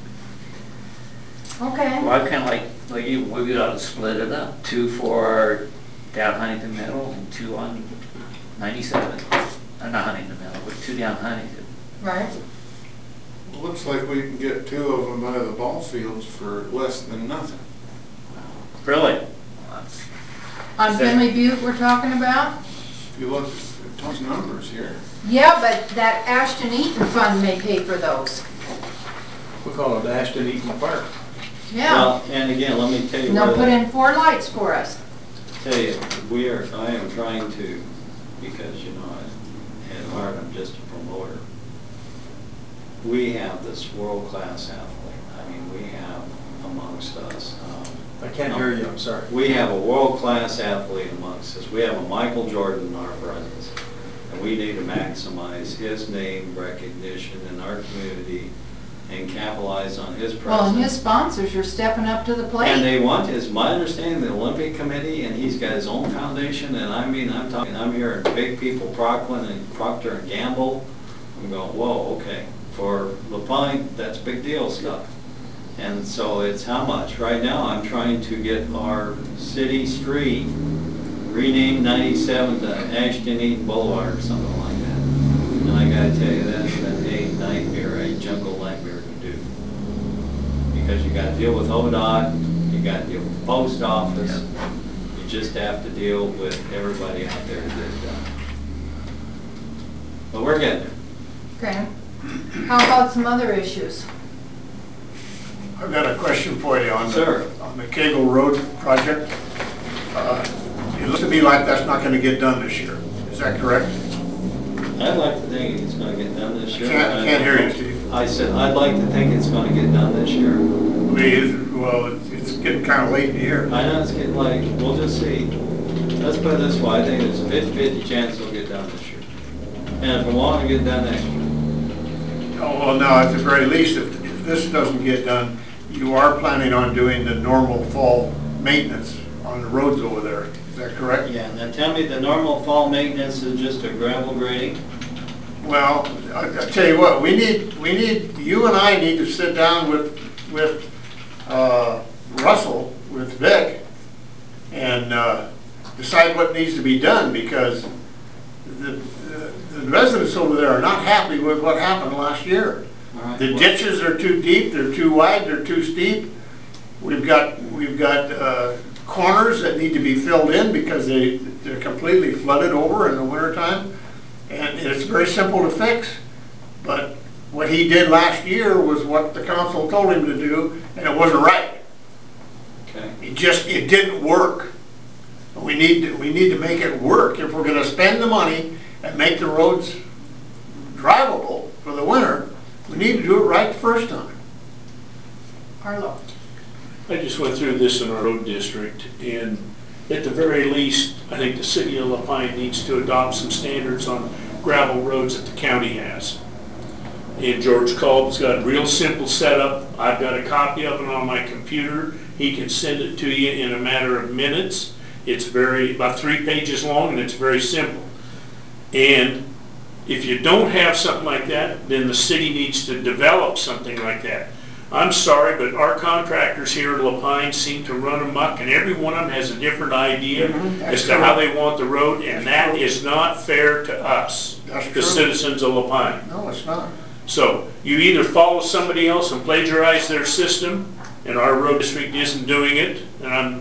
Okay. Well, I kinda like, like you, we ought to split it up, two for down Huntington Middle and two on ninety-seven. Uh, not Huntington Middle, but two down Huntington. Right. Looks like we can get two of them out of the ball fields for less than nothing. Really? That's- On Finley Butte we're talking about? If you look at those numbers here, Yeah, but that Ashton Eaton Fund may pay for those. We call it Ashton Eaton Park. Yeah. Well, and again, let me tell you And they'll what, put in four lights for us. tell you, we are, I am trying to, because, you know, I- at heart, I'm just a promoter. We have this world-class athlete. I mean, we have amongst us. um, I can't hear you, I'm sorry. We have a world-class athlete amongst us. We have a Michael Jordan in our presence. And we need to maximize his name recognition in our community and capitalize on his presence. Well, and his sponsors are stepping up to the And plate. they want, is my understanding, the Olympic Committee, and he's got his own foundation, and I mean, I'm talking, I'm hearing big people, Procklin and Procter and Gamble. I'm going, whoa, okay. For LaPointe, that's big deal stuff. And so it's how much? Right now, I'm trying to get our city street renamed ninety-seven to Ashton Eaton Boulevard or something like that. And I gotta tell you, that's an a nightmare, a jungle nightmare to do. Because you gotta deal with O D O T, you gotta deal with the post office, you just have to deal with everybody out there that, uh, but we're getting there. Okay. How about some other issues? I've got a question for you on Sir. the, on the Cagle Road project. Uh, It looks to me like that's not gonna get done this year. Is that correct? I'd like to think it's gonna get done this year. Can't- can't hear you, Steve. I said, I'd like to think it's gonna get done this year. I mean, is- well, it's- it's getting kinda late in the year. I know it's getting late, we'll just see. Let's put it this way, I think there's a fifty fifty chance it'll get done this year. And if it won't, it'll get done next year. Oh, well, no, at the very least, if, if this doesn't get done, you are planning on doing the normal fall maintenance on the roads over there. Is that correct? Yeah, now tell me, the normal fall maintenance is just a gravel grading? Well, I, I tell you what, we need, we need, you and I need to sit down with, with, uh, Russell, with Vic, and, uh, decide what needs to be done, because the, the the residents over there are not happy with what happened last year. All right, The well, ditches are too deep, they're too wide, they're too steep. We've got, we've got, uh, corners that need to be filled in because they, they're completely flooded over in the wintertime. And it's very simple to fix, but what he did last year was what the council told him to do, and it wasn't right. Okay, It just, it didn't work. We need, to- we need to make it work. If we're gonna spend the money and make the roads drivable for the winter, we need to do it right the first time. Arlo? I just went through this in our road district, and at the very least, I think the city of LaPointe needs to adopt some standards on gravel roads that the county has. And George Kolb's got a real simple setup. I've got a copy of it on my computer. He can send it to you in a matter of minutes. It's very, about three pages long, and it's very simple. And if you don't have something like that, then the city needs to develop something like that. I'm sorry, but our contractors here in LaPointe seem to run amok, and every one of them has a different idea Mhm, that's as to true. how they want the road, and that is not fair to us, That's the true. citizens of LaPointe. No, it's not. So you either follow somebody else and plagiarize their system, and our road district isn't doing it, and I'm,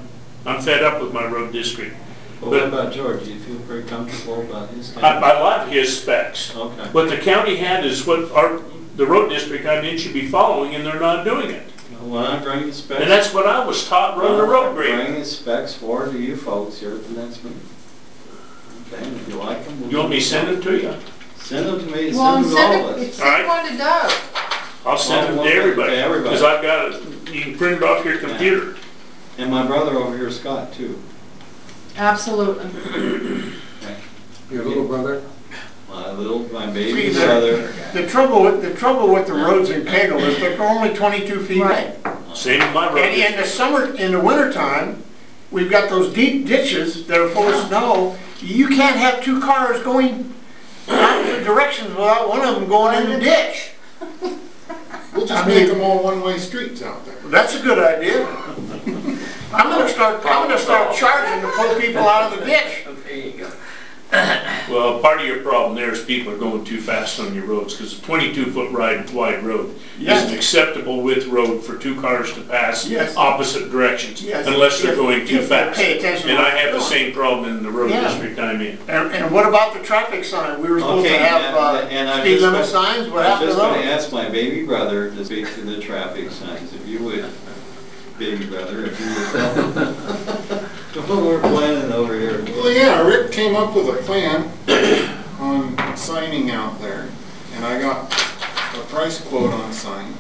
I'm fed up with my road district. But what about George? Do you feel very comfortable about his I, county? I love his specs. Okay. What the county had is what our, the road district I'm in should be following, and they're not doing it. Well, I'm bringing specs. And that's what I was taught running the road grade. Bringing specs forward to you folks here at the next meeting. Okay, and if you like them. we'll You want me to do send them to you? Send them to me, Well, send them to send all of it, us. send one to Doug. I'll send them Well, to well, everybody, to everybody. because I've got it, you can print it off your computer. And my brother over here, Scott, too. Absolutely. Okay. Your little brother? My little, my baby See, the- brother. The trouble with, the trouble with the roads in Cagle is they're only twenty-two feet. Right. Same with my road And in district. the summer, in the wintertime, we've got those deep ditches that are full of snow. You can't have two cars going opposite directions without one of them going in the ditch. We'll just I mean- make them all one-way streets out there. That's a good idea. I'm gonna start, I'm gonna start charging to pull people out of the ditch. There you go. Well, part of your problem there is people are going too fast on your roads, because a twenty-two foot wide, wide road is Yes. an acceptable width road for two cars to pass Yes. opposite directions, Yes. unless they're If- going too if they fast. pay attention And to I what have they're the doing. same problem in the road Yeah. district I'm in. And, and what about the traffic sign? We were supposed to Okay, have, and- uh, and I'm speed just limit gonna- signs, what I'm happened to just gonna those? ask my baby brother to speak to the traffic signs, if you would, baby brother, if you would. What we're planning over here. Well, yeah, Rick came up with a plan on signing out there, and I got a price quote on signs.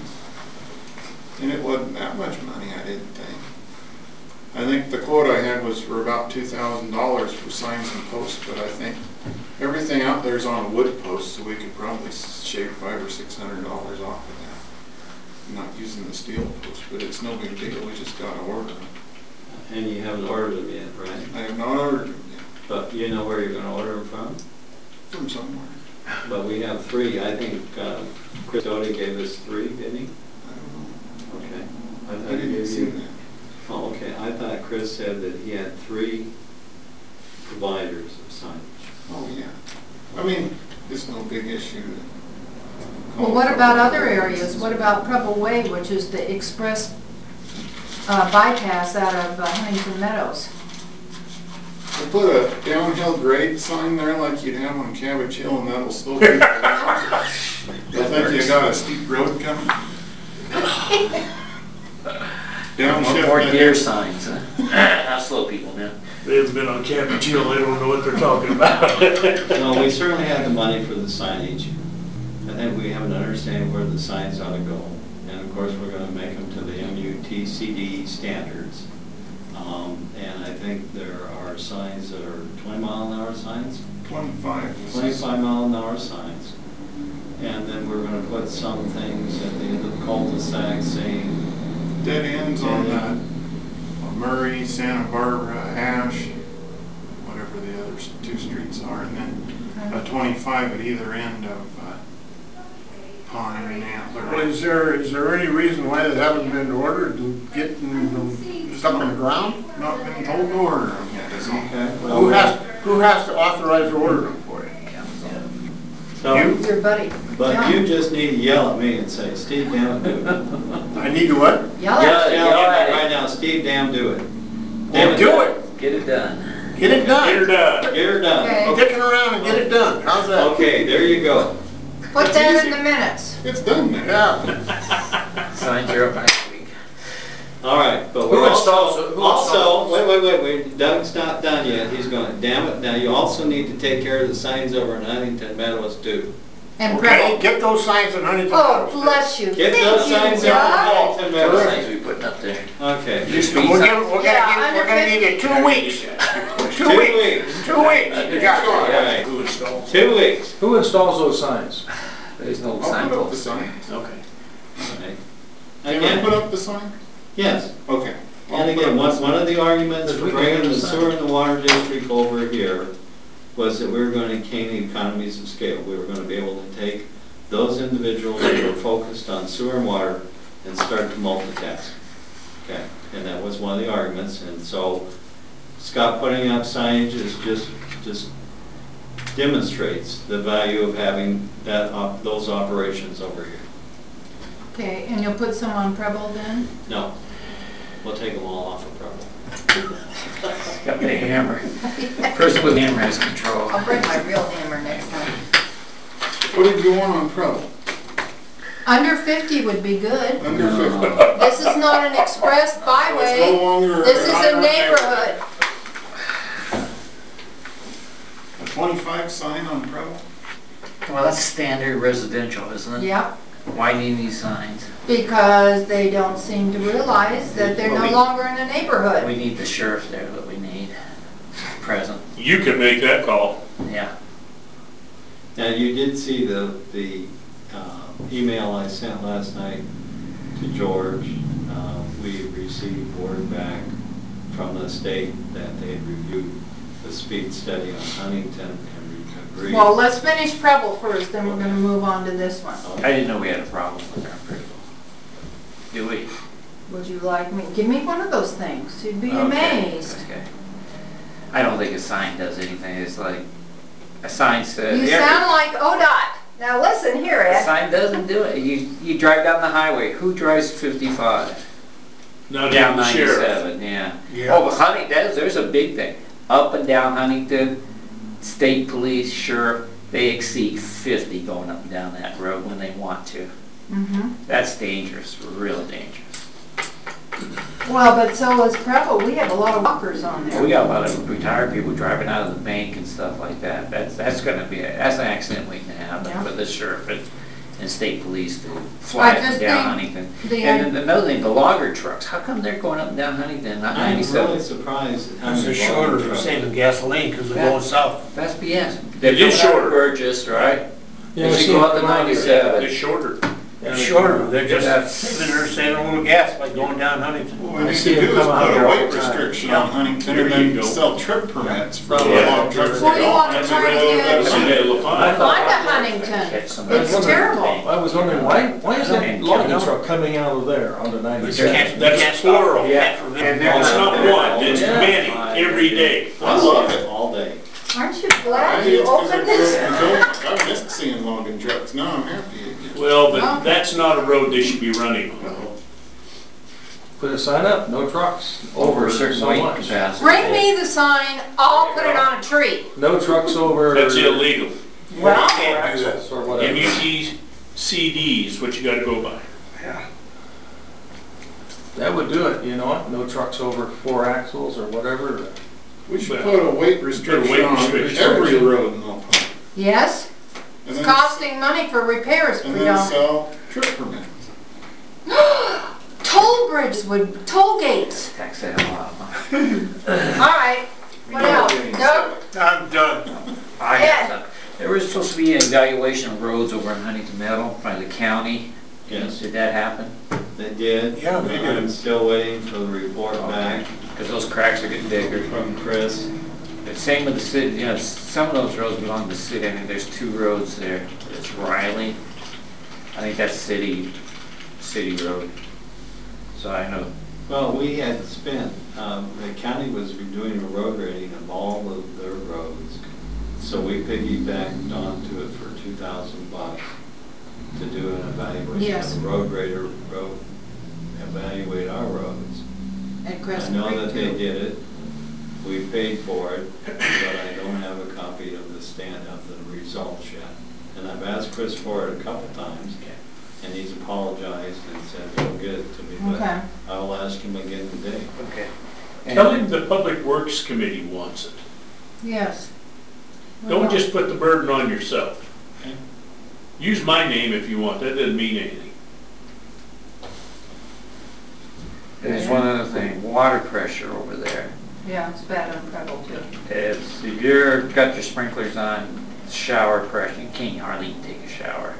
And it wasn't that much money, I didn't think. I think the quote I had was for about two thousand dollars for signs and posts, but I think everything out there is on a wood post, so we could probably shave five or six hundred dollars off of that. I'm not using the steel post, but it's no big deal, we just gotta order them. And you haven't ordered them yet, right? I have not ordered them yet, But you know where you're gonna order them from? from somewhere. But we have three, I think, uh, Chris Doty gave us three, didn't he? I don't know. Okay. I I thought he didn't gave see you. that. Oh, okay, I thought Chris said that he had three providers of signage. Oh, yeah. I mean, it's no big issue. to Well, call what for about it. other areas? What about Preble Way, which is the express uh, bypass out of uh, Huntington Meadows? I put a downhill grade sign there like you'd have on Cabbage Hill, and that'll slow people down. I think you got a steep road coming. Downshift. More that- deer signs, huh? That'll slow people down. They haven't been on Cabbage Hill, they don't know what they're talking about. No, we certainly have the money for the signage. I think we have an understanding where the signs ought to go. And of course, we're gonna make them to the M U T C D standards. Um, and I think there are signs that are twenty mile an hour signs, Twenty-five. twenty-five mile an hour signs. And then we're gonna put some things at the end of the cul-de-sac saying, Dead ends on that, on Murray, Santa Barbara, Ash, whatever the other s- two streets are, and then a twenty-five at either end of uh, Pine and Well, Antler. is there, is there any reason why they haven't been ordered and getting them stuck on the ground? Not been told to order them yet, is it? okay, well. Who has, who has to authorize to order them for you? So, Your buddy. but John. you just need to yell at me and say, Steve, damn it, do it. I need to what? Yell Yeah. at Yell yell at at me it. right now, Steve, damn, do it. Well, do it. Get it done. Get it Get her done. done. Get her done. Okay. Dicking around and get it done. How's that? Okay, there you go. Put that in the minutes. It's done now. Yeah. Signs are up next week. All right, but Who we're installs also, it? Who also, installs wait, wait, wait, wait, Doug's not done yet, he's going, damn it, now you also need to take care of the signs over in Huntington Meadows too. And Okay, Preble. get those signs in Huntington. Oh, Meadows. bless you. Get Thank those you, signs over in Doug. Huntington Those Meadows. signs we putting up there. Okay, We're gonna, we're gonna Yeah, give, we're gonna need it two weeks. Two Two weeks. weeks. Two weeks. You got all it. right, Who installs? two weeks. Who installs those signs? There's no I'll put up the signpost. signs. Okay. All right. Can I Again, put up the sign? yes, Okay. I'll and put again, up one, the one sign. of the arguments for Because we can bringing have the the sign. sewer and the water district over here was that we were going to gain the economies of scale. We were going to be able to take those individuals who were focused on sewer and water and start to multitask. Okay, and that was one of the arguments, and so Scott putting up signage is just, just demonstrates the value of having that, op- those operations over here. Okay, and you'll put some on Preble then? No, we'll take them all off of Preble. Got the hammer. Person with hammer has control. I'll bring my real hammer next time. What did you want on Preble? Under fifty would be good. Under fifty? This is not an express It's no byway. longer. This is a higher neighborhood. A twenty-five sign on Preble? Well, that's standard residential, isn't it? Yep, Why do you need these signs? because they don't seem to realize that they're no longer in a neighborhood. We need the sheriff there that we need present. You can make that call. Yeah. Now, you did see the, the uh, email I sent last night to George. Uh, We received word back from the state that they had reviewed the speed study on Huntington and agreed. Well, let's finish Preble first, then we're gonna move on to this one. I didn't know we had a problem with our approval. Do we? Would you like me, give me one of those things, you'd be Okay, amazed. Okay. I don't think a sign does anything. It's like, a sign says. You sound like O D O T. Now listen here, A Ed. sign doesn't do it. You, you drive down the highway. Who drives fifty-five? Not Down even the sheriff. ninety-seven, yeah. Yeah. Oh, but Huntington, there's, there's a big thing. Up and down Huntington, state police, sheriff, they exceed fifty going up and down that road when they want to. Mhm. That's dangerous, real dangerous. Well, but so is Preble, we have a lot of walkers on We there. got a lot of retired people driving out of the bank and stuff like that. That's, that's gonna be, a- that's an accident waiting to happen Yeah. for the sheriff and, and state police to fly I up and just down think Huntington. the- And then another thing, the logger trucks, how come they're going up and down Huntington, not I'm really ninety-seven? surprised at how Because many they're shorter, log they're trucks- saving gasoline because they're going south. That's B S. It They're is coming out of shorter. Burgess, right? Yeah, They we should see go them up to come out here, ninety-seven. It's shorter. They're shorter, they're That's- just saving, they're saving a little gas by going down Huntington. What we I need see to them do is come out put here a all weight the time. restriction Yeah. on Huntington There and you go. then sell trip permits for the Yeah. log trucks. What do you that want go- to try to That's do? in that La Pine. Find a Huntington. Catch somebody. It's terrible. I was wondering, why, why is that And logging kill them. truck coming out of there onto You ninety-seven? can't- you That's can't stop. plural. You Yeah. can't And prevent they're it. It's not one, it's Yeah. many, every day. I love it all day. Aren't you I glad think you it's 'cause opened they're this? broken. I missed seeing logging trucks, now I'm happy again. Well, Well- but that's not a road they should be running on. Put a sign up, no trucks Over over a certain so weight much. capacity. Bring me the sign, I'll put it on a tree. No trucks over. That's illegal. Well, You can't do that. Axles or whatever. M U T C D is what you gotta go by. That would do it, you know what? No trucks over four axles or whatever. We should Well, put a weight weight restriction on restriction. every road in La Pine. yes, And it's then- costing money for repairs if And we then don't. sell trip permits. Toll bridges would, toll gates. Tax that a lot. All right, what else? No? I'm done. I Yeah. have some. There was supposed to be an evaluation of roads over in Huntington Meadow by the county. Yes. Did that happen? They did. Yeah, they did. I'm still waiting for the report back Because those cracks are getting bigger. from Chris. The same with the city, you know, some of those roads belong to the city. I mean, there's two roads there. It's Riley. I think that's city, city road. So I know, Well, we had spent, um, the county was doing a road rating of all of their roads. So we piggybacked onto it for two thousand bucks to do an evaluation. Yes. The road grader wrote, evaluate our roads. At I Crescent know Creek that they too. did it. We paid for it, but I don't have a copy of the stand of the results yet. And I've asked Chris for it a couple times, and he's apologized and said he'll get it to me, but Okay. I'll ask him again today. okay. Tell him the Public Works Committee wants it. Yes. Don't just put the burden on yourself. Okay. Use my name if you want, that doesn't mean anything. There's one other thing, water pressure over there. Yeah, it's bad on Preble too. If you're, got your sprinklers on, shower pressure, you can't hardly even take a shower.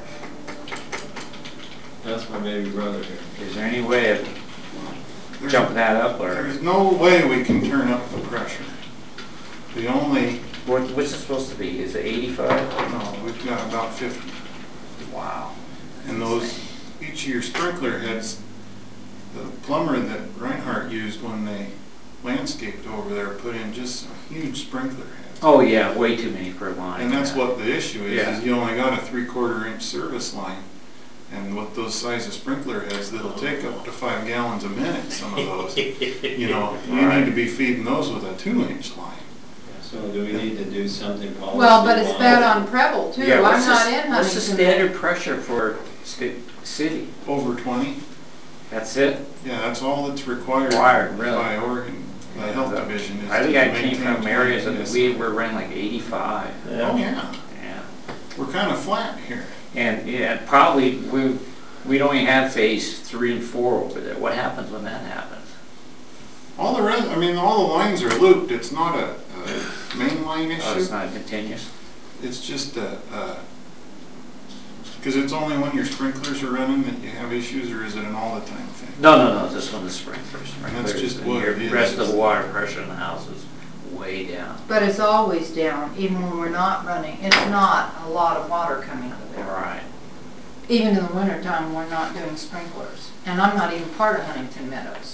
That's my baby brother here. Is there any way of jumping that up or There's no way we can turn up the pressure. The only, what, what's it supposed to be? Is it eighty-five? no, we've got about fifty. Wow. And those, each of your sprinkler heads, the plumber that Reinhardt used when they landscaped over there put in just some huge sprinkler heads. Oh yeah, way too many per line. And that's what the issue is, Yeah. is you only got a three quarter inch service line. And with those size of sprinkler heads, that'll take up to five gallons a minute, some of those. You know, you need to be feeding those with a two inch line. So do we need to do something policy? Well, but it's bad on Preble too. Yeah, I'm what's not the- in What's the Huntington. standard pressure for sti- city? Over twenty, That's it? yeah, that's all that's required Required, really? by Oregon, the health division is I think to I came maintain from areas twenty, that yes. we were running like eighty-five. Oh, yeah, Yeah. we're kind of flat here. And, yeah, probably, we, we only have phase three and four over there. What happens when that happens? All the rest, I mean, all the lines are looped, it's not a, a main line Oh, it's issue, not continuous? it's just a, uh, because it's only when your sprinklers are running that you have issues, or is it an all the time thing? No, no, no, this one is sprinklers. Sprinklers, just and what your it is. rest of the water pressure in the house is way down. But it's always down, even when we're not running. It's not a lot of water coming out of there. Right. Even in the wintertime, we're not doing sprinklers. And I'm not even part of Huntington Meadows.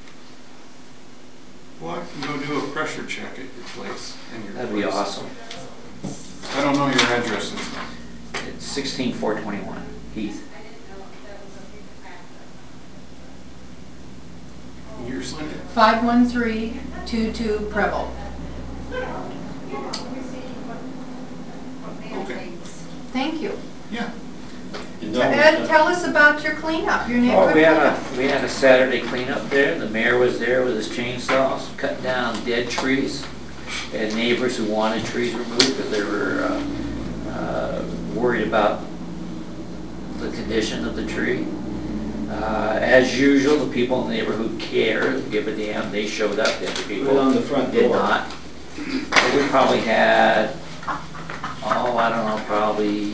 Well, I can go do a pressure check at your place and your That'd be place. awesome. I don't know your addresses. It's sixteen four twenty-one Heath. Yours, Linda? five one three two two Preble. Okay, Thank you. yeah. And don't- Ed, tell us about your cleanup, your Oh, neighborhood we had cleanup. a, we had a Saturday cleanup there. The mayor was there with his chainsaws, cutting down dead trees. Had neighbors who wanted trees removed because they were uh, uh, worried about the condition of the tree. Uh, As usual, the people in the neighborhood care, give a damn, they showed up, the other Put it people on the front did door. not. So we probably had, oh, I don't know, probably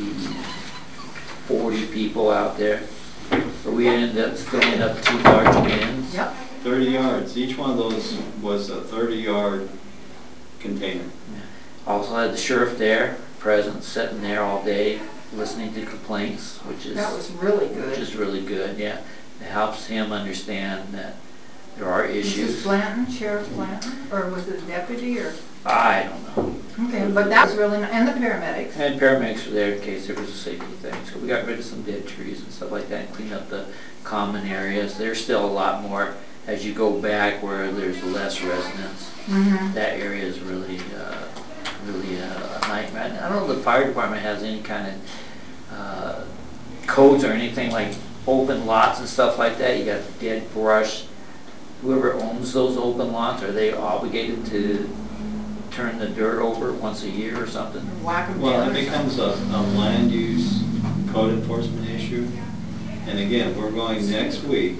forty people out there. But we ended up filling up two large bins. Yep. thirty yards, each one of those was a thirty yard container. Also had the sheriff there, present, sitting there all day, listening to complaints, which is, That was really which good. is really good, yeah. It helps him understand that there are This is issues. Blanton, Sheriff Blanton, or was it deputy, or? I don't know. Okay, but that was really, ni- and the paramedics. And paramedics were there in case there was a safety thing. So we got rid of some dead trees and stuff like that and cleaned up the common areas. There's still a lot more as you go back where there's less residents. Mm-hmm. That area is really, uh, really a a nightmare. I don't know if the fire department has any kind of uh, codes or anything like open lots and stuff like that. You got dead brush. Whoever owns those open lots, are they obligated to turn the dirt over once a year or something? Whack 'em Well, down it or becomes a, a land use code enforcement issue. And again, we're going next week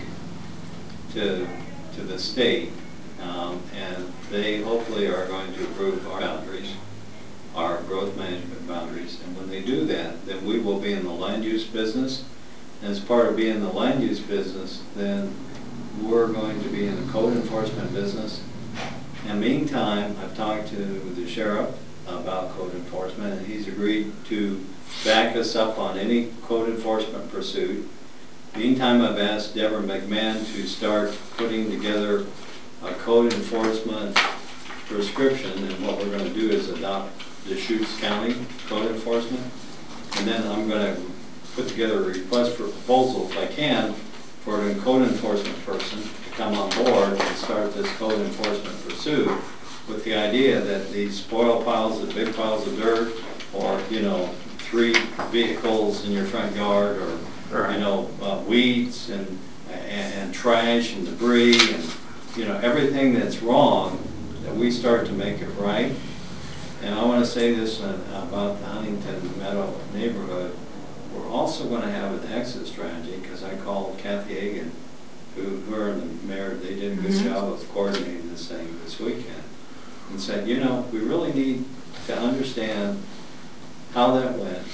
to, to the state, um, and they hopefully are going to approve our boundaries, our growth management boundaries. And when they do that, then we will be in the land use business. And as part of being in the land use business, then we're going to be in the code enforcement business. In the meantime, I've talked to the sheriff about code enforcement, and he's agreed to back us up on any code enforcement pursuit. Meantime, I've asked Deborah McMahon to start putting together a code enforcement prescription, and what we're going to do is adopt the Deschutes County code enforcement. And then I'm going to put together a request for proposal, if I can, for a code enforcement person to come on board and start this code enforcement pursuit with the idea that these spoil piles, the big piles of dirt, or, you know, three vehicles in your front yard, or, you know, uh, weeds and, and, and trash and debris and, you know, everything that's wrong, that we start to make it right. And I want to say this uh, about the Huntington Meadow neighborhood. We're also going to have an exit strategy, because I called Kathy Hagan, who, who are the mayor, they did a good Mhm. job of coordinating this thing this weekend, and said, you know, we really need to understand how that went,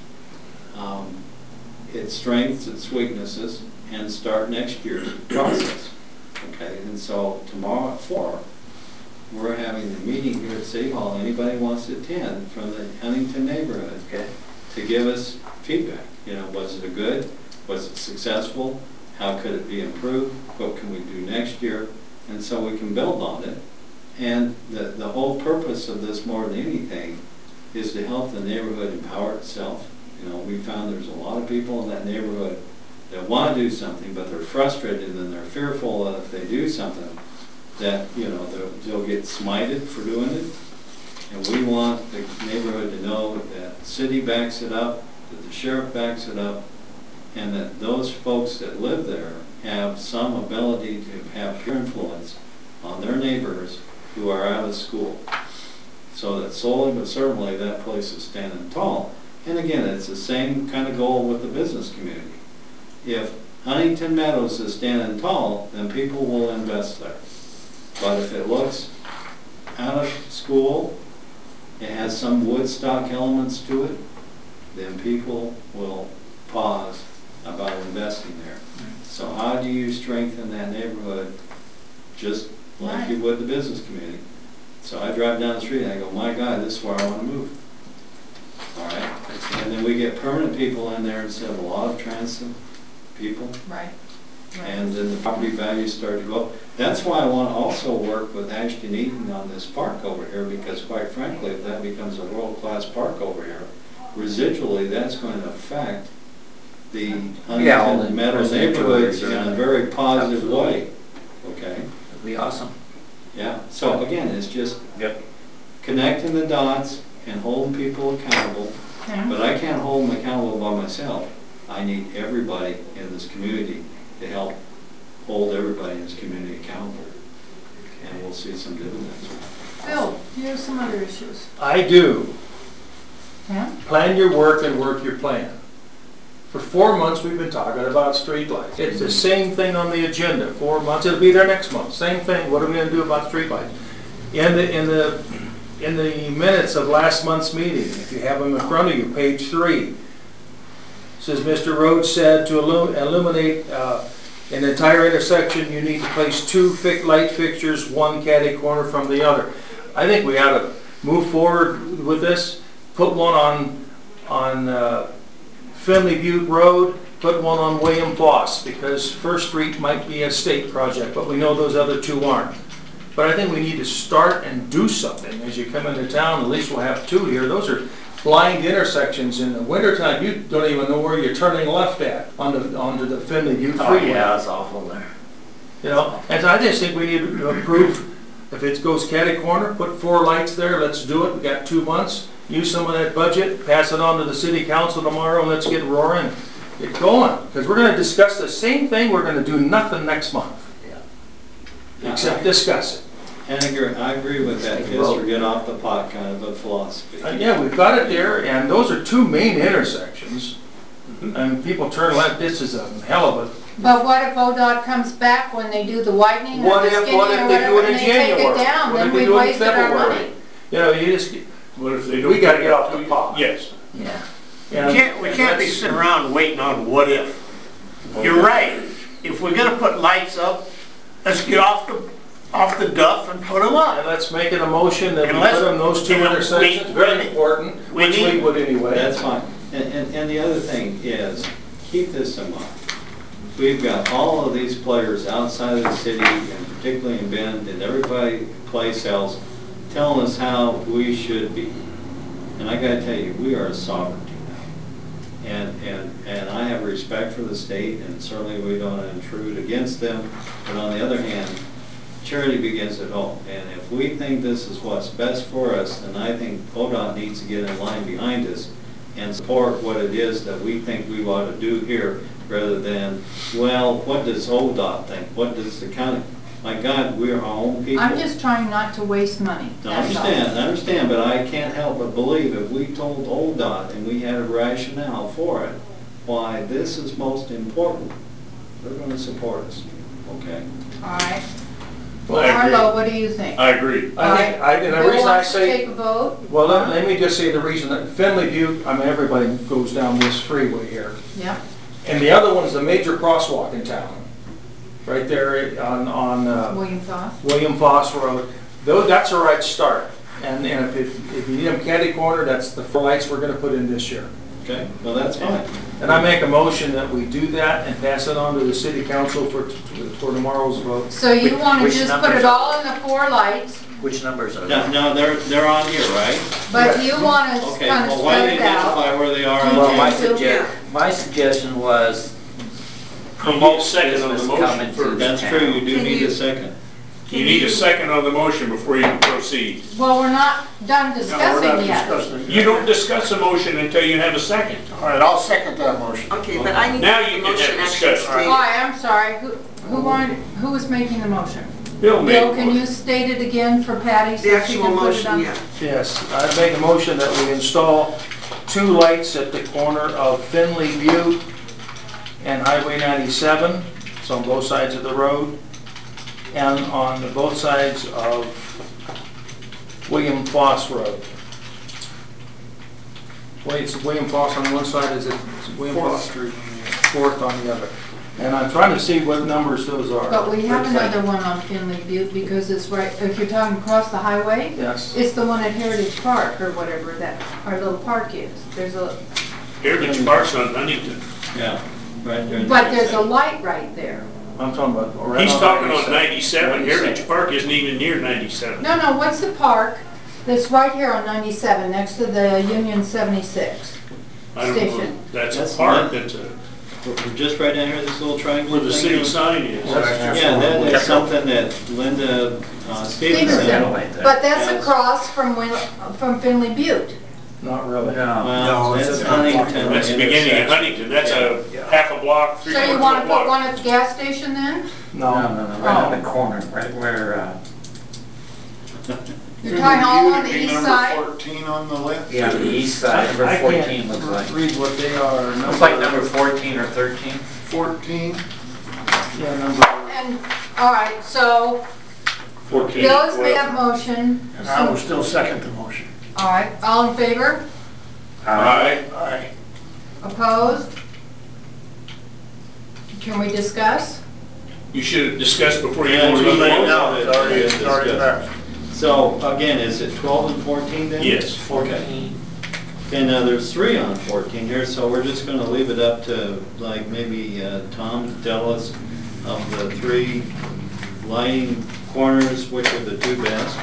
um, its strengths, its weaknesses, and start next year's process. Okay, and so tomorrow at four, we're having a meeting here at City Hall. Anybody wants to attend from the Huntington neighborhood, Okay. to give us feedback. You know, was it a good? Was it successful? How could it be improved? What can we do next year? And so we can build on it. And the, the whole purpose of this, more than anything, is to help the neighborhood empower itself, You know, we found there's a lot of people in that neighborhood that want to do something, but they're frustrated and they're fearful that if they do something, that, you know, they'll, they'll get smited for doing it. And we want the neighborhood to know that the city backs it up, that the sheriff backs it up, and that those folks that live there have some ability to have peer influence on their neighbors who are out of school. So that slowly but certainly that place is standing tall. And again, it's the same kind of goal with the business community. If Huntington Meadows is standing tall, then people will invest there. But if it looks out of school, it has some Woodstock elements to it, then people will pause about investing there. So how do you strengthen that neighborhood just like you would the business community? So I drive down the street and I go, my God, this is where I want to move. All right? And then we get permanent people in there instead of a lot of transit people. Right. Right. And then the property values start to go up. That's why I want to also work with Ashton Eaton on this park over here, because quite frankly, if that becomes a world-class park over here, residually that's going to affect the Yeah, all Huntington the Meadows residential neighborhoods areas in are- a very positive Absolutely. way. Okay? That'd be awesome. Yeah. So again, it's just Yep. connecting the dots and holding people accountable. Yeah. But I can't hold them accountable by myself. I need everybody in this community to help hold everybody in this community accountable. And we'll see some dividends. Bill, you have some other issues. I do. Yeah? Plan your work and work your plan. For four months, we've been talking about streetlights. It's the same thing on the agenda. Four months, it'll be there next month. Same thing. What are we gonna do about streetlights? In the, in the, in the minutes of last month's meeting, if you have them in front of you, page three, says Mister Rhodes said to illu- illuminate uh, an entire intersection, you need to place two fi- light fixtures, one catty corner from the other. I think we ought to move forward with this. Put one on on uh, Finley Butte Road. Put one on William Foss, because First Street might be a state project, but we know those other two aren't. But I think we need to start and do something as you come into town. At least we'll have two here. Those are blind intersections in the wintertime. You don't even know where you're turning left at on the, onto the Finley Butte Oh, Freeway. yeah, it's awful there. You know, and I just think we need to approve, if it goes catty corner, put four lights there, let's do it. We got two months. Use some of that budget, pass it on to the city council tomorrow, and let's get roaring, get going. Because we're gonna discuss the same thing, we're gonna do nothing next month. Yeah. Except discuss it. And I agree, I agree with that, kiss or get off the pot kind of a philosophy. Uh, Yeah, we've got it there, and those are two main intersections. And people turn left, this is a hell of a, But what if O D O T comes back when they do the widening or what the if, skinny what or if they do whatever, it and in they take January? it down, What then if they we do it in wasted our February? money. You know, you just, What if they don't? we gotta get off the pot. Yes. Yeah. Yeah. We can't, we can't be sitting around waiting on what if. You're right. If we're gonna put lights up, let's get off the, off the duff and put them And up. let's make it a motion that we And let's- put on those two you know, we- intersections, very we- important, we which we need- would anyway. That's fine. And, and, and the other thing is, keep this in mind. We've got all of these players outside of the city, and particularly in Bend, and everybody place else, telling us how we should be. And I gotta tell you, we are a sovereignty now. And, and, and I have respect for the state, and certainly we don't intrude against them. But on the other hand, charity begins at home. And if we think this is what's best for us, then I think O D O T needs to get in line behind us and support what it is that we think we ought to do here, rather than, well, what does O D O T think? What does the county? My God, we're our own people. I'm just trying not to waste money, I that's all. understand, I understand, but I can't help but believe if we told O D O T and we had a rationale for it, why this is most important, they're gonna support us, okay? All right. Well, I agree. Arlo, what do you think? I agree. I think, I, and the Bill reason I wants to say, take a vote? well, let, let me just say the reason that Finley Butte, I mean, everybody goes down this freeway here. Yeah. And the other one is the major crosswalk in town, right there on, on, uh, William Foss? William Foss Road. Though, that's a right start. And, and if it, if you need them catty corner, that's the four lights we're gonna put in this year. Okay, well, that's fine. And I make a motion that we do that and pass it on to the city council for, for tomorrow's vote. So you Which- wanna which just put numbers? it all in the four lights, Which numbers are No, there? no, they're, they're on here, right? but you wanna Okay, kinda well, why spread do you it out. identify where they are on Well, my here? suggestion, my suggestion was You need a promote second on the business motion coming to first. That's town. true, you do Can need you- a second. You need a second on the motion before you can proceed. Well, we're not done No, we're not discussing yet. discussing it. You don't discuss a motion until you have a second. All right, I'll second that motion. Okay, but I need Now the you can motion have actually discussion. stated. Hi, I'm sorry, who, who wanted, who was making the motion? Bill made Bill, a can motion. you state it again for Patty so The she actual can put it motion, on? yeah. Yes, I make a motion that we install two lights at the corner of Finley Butte and Highway ninety-seven, so on both sides of the road, and on the both sides of William Foss Road. Wait, it's William Foss on one side, is it William Foss Street? Fourth on the other. And I'm trying to see what numbers those are. But we have Which side? another one on Finley Butte because it's right, if you're talking across the highway, Yes. it's the one at Heritage Park or whatever that, our little park is. There's a, Heritage Park's on Huntington. Yeah, right there. in the but there's a intersection. light right there. I'm talking about. right He's talking on ninety-seven. ninety-seven. Heritage Park isn't even near ninety-seven. No, no, what's the park that's right here on ninety-seven, next to the Union seventy-six? I don't know. Station. That's That's a park, not- that's a, We're just right down here, this little triangle. where the thing city goes. sign is. Yeah, that is something that Linda uh, Stevenson. Stevenson. Right there. But that's Yes. across from Win, from Finley Butte. Not really. No. Well, that's Huntington. That's the beginning of Huntington. That's a half a block, three So quarters you of wanna a put block. one at the gas station then? No, No. no, no, right on the corner, right where, uh, You're talking all on the Would it be east number side? fourteen on the left? yeah, the east side, number I fourteen can't looks like. read what they are. Looks like number fourteen or thirteen. Fourteen? Yeah, number. And, all right, so fourteen, Bill has made twelve. a motion. And I will still second the motion. All right, all in favor? Aye. Aye. Opposed? Can we discuss? You should have discussed before you Yeah, voted we on the laid motion. out. It's already, it's already passed. So, again, is it twelve and fourteen then? Yes. Okay. Okay, now there's three on fourteen here, so we're just gonna leave it up to, like, maybe uh, Tom to tell us of the three lighting corners, which are the two best.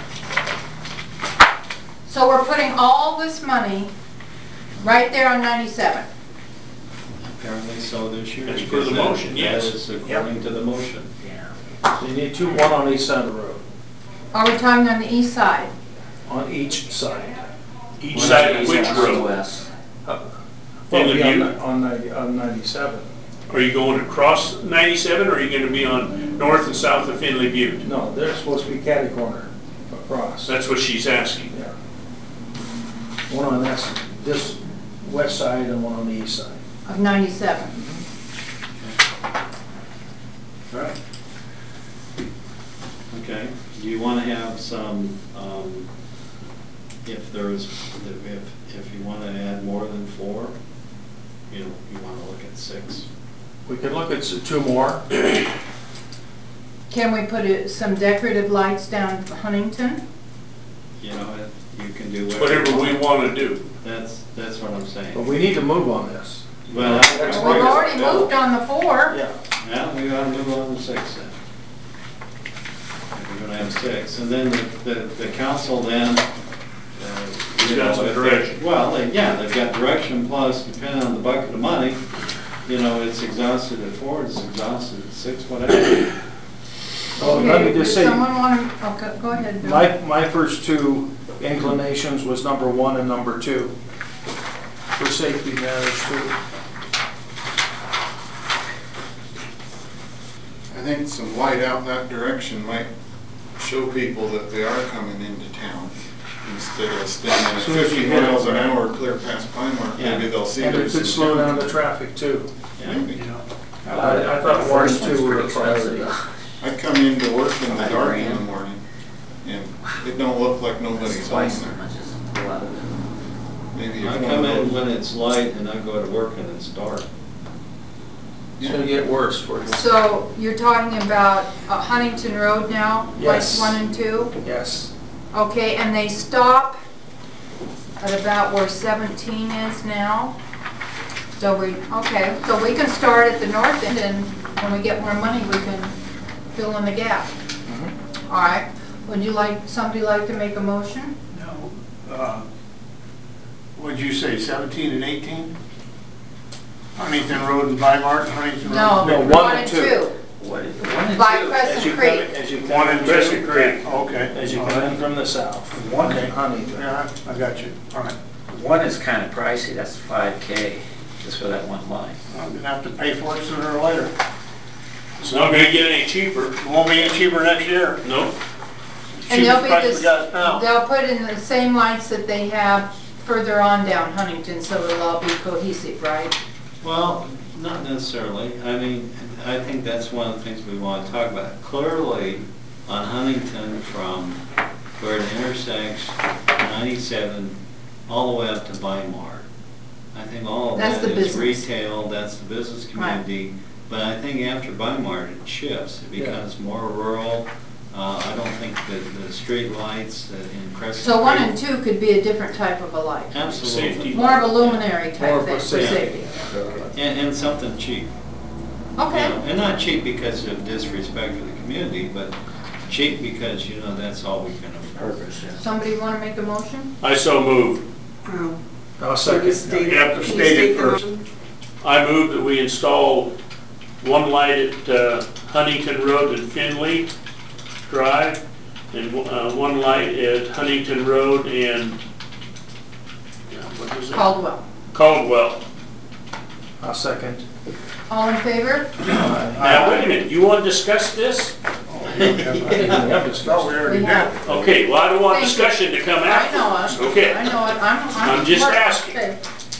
So we're putting all this money right there on ninety-seven. Apparently so this year. That's for the because that- motion, yes. That is according to the motion. Yeah. So you need two, one on each side of the road, Are we talking on the east side? on each side. Each One side of east, which one road? west. Well, Finley yeah, on, Butte? on ninety, on ninety-seven. Are you going across ninety-seven, or are you gonna be on north and south of Finley Butte? No, they're supposed to be catty corner across. That's what she's asking. Yeah. One on this, this west side and one on the east side. Of ninety-seven. All right. Okay, do you want to have some, um, if there's, if, if you want to add more than four, you know, you want to look at six? We could look at s- two more. Can we put it- some decorative lights down Huntington? You know, it- you can do whatever. Whatever we wanna do. That's, that's what I'm But saying. Oh. we need to move on this. Well, That's that's We've right. already moved on the four. Yeah. Yeah, we gotta move on to six then. If we're gonna have six, and then the, the, the council then, uh, It's you got know, some if they- direction. Well, they- yeah, they've got direction, plus depending on the bucket of money, you know, it's exhausted at four, it's exhausted at six, whatever. Oh, let me Okay, just does say, someone want to, okay, go ahead, Bill. my, my first two inclinations was number one and number two. For safety matters too. I think some light out that direction might show people that they are coming into town. Instead of staying at Soon as you fifty hit miles over. an hour clear past Pine Mark, Yeah. maybe they'll see And it there's could some slow down town. the traffic too. Yeah. Maybe. I, I thought The one first and one's two were a pretty expensive, priority. though. I come into work in the I dark in ran. the morning, and it don't look like nobody's on Twice as there. much as eleven. Maybe I if come one in of when those. it's light and I go to work and it's dark. It's gonna get worse for you. So you're talking about uh, Huntington Road now, Yes. lights one and two? Yes. Okay, and they stop at about where seventeen is now? So we, okay, so we can start at the north end, and when we get more money, we can fill in the gap. Mm-hmm. All right, would you like, somebody like to make a motion? No. Uh, What'd you say, seventeen and eighteen? Huntington Road and Weimar, Huntington Road? No, No, one one and and two. What is, one and By two? Crescent As you come, Creek. as you come. One and Crescent two? Creek, Okay. as you All come right. in from the south. One. Okay, Huntington. Yeah, I got you. All right. One is kind of pricey, that's five K, just for that one line. I'm gonna have to pay for it sooner or later. It's not gonna get any cheaper. It won't be any cheaper next year. Nope. And they'll Cheapest be price this, we got now. they'll put in the same lights that they have further on down Huntington, so it'll all be cohesive, right? Well, not necessarily. I mean, I think that's one of the things we want to talk about. Clearly, on Huntington, from where it intersects ninety-seven all the way up to Weimar, I think all of That's that the is business. retail, that's the business Right. community. But I think after Weimar, it shifts. It Yeah. becomes more rural. Uh, I don't think that the street lights that in Crescent So one Creek- and two could be a different type of a light. Absolutely. Safety. More of a luminary More type of thing a for safety. safety. And, and something cheap. You Okay, know, and not cheap because of disrespect for the community, but cheap because, you know, that's all we can afford. Purpose, yeah. somebody want to make a motion? I so move. I'll second. You have to state it first. I move that we install one light at uh, Huntington Road and Finley Drive, and uh, one light at Huntington Road and, yeah, what is it? Caldwell. Caldwell. I'll second. All in favor? Now, wait a minute, you want to discuss this? Yeah, No, we already We did. have. Okay, well, I don't want Thank you. discussion to come I after. know it. Okay. I know it. I'm, I'm. I'm just working. asking. Okay.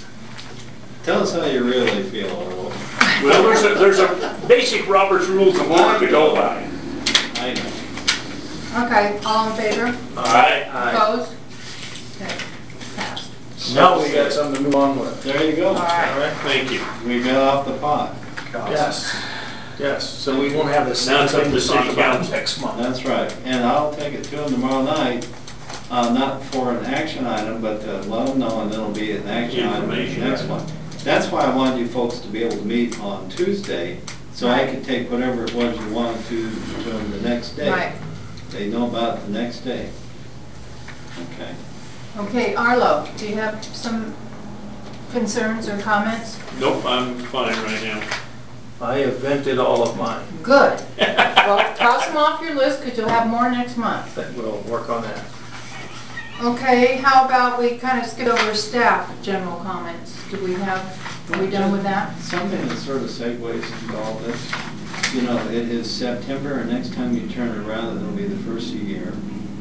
Tell us how you really feel, Earl. Well, there's a, there's a basic Robert's Rules of Order to go by. I know. Okay, all in favor? Aye. Opposed? Okay, passed. Now we got something to move on with. There you go. All All right. right? Thank you. We got off the pot. Yes, yes, so we won't have this Now same it's up thing to to talk city about council. next month. That's right. And I'll take it to them tomorrow night, uh, not for an action item, but to let them know, and it'll be an action item the Information next item. one. That's why I wanted you folks to be able to meet on Tuesday, so I could take whatever it was you wanted to, to them the next day. Right. They know about it the next day. Okay. Okay, Arlo, do you have some concerns or comments? Nope, I'm fine right now. I have vented all of mine. Good. Well, cross them off your list because you'll have more next month. That We'll work on that. Okay, how about we kind of skip over staff general comments? Do we have, are we done with that? Something that sort of segues into all this, you know, it is September, and next time you turn it around, it'll be the first of the year.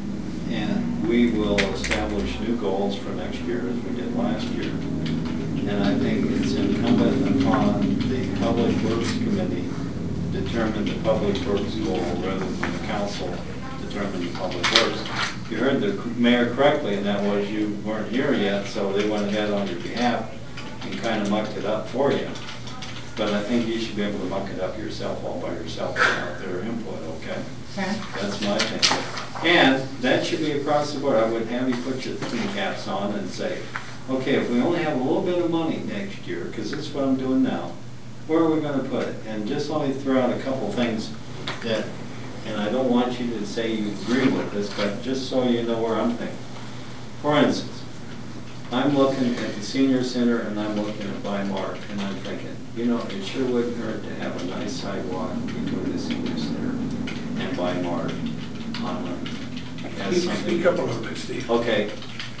And we will establish new goals for next year as we did last year. And I think it's incumbent upon the Public Works Committee to determine the Public Works goal rather than the council determine the Public Works. You heard the mayor correctly, and that was you weren't here yet, so they went ahead on your behalf and kind of mucked it up for you. But I think you should be able to muck it up yourself all by yourself without their input, okay? Okay. That's my thinking. And that should be across the board. I would have you put your thinking caps on and say, okay, if we only have a little bit of money next year, because this is what I'm doing now, where are we going to put it? And just let me throw out a couple things that, and I don't want you to say you agree with this, but just so you know where I'm thinking. For instance, I'm looking at the senior center and I'm looking at Weimar, and I'm thinking, you know, it sure wouldn't hurt to have a nice sidewalk between the senior center and Weimar on a, as something. Speak up a little bit, Steve. Okay.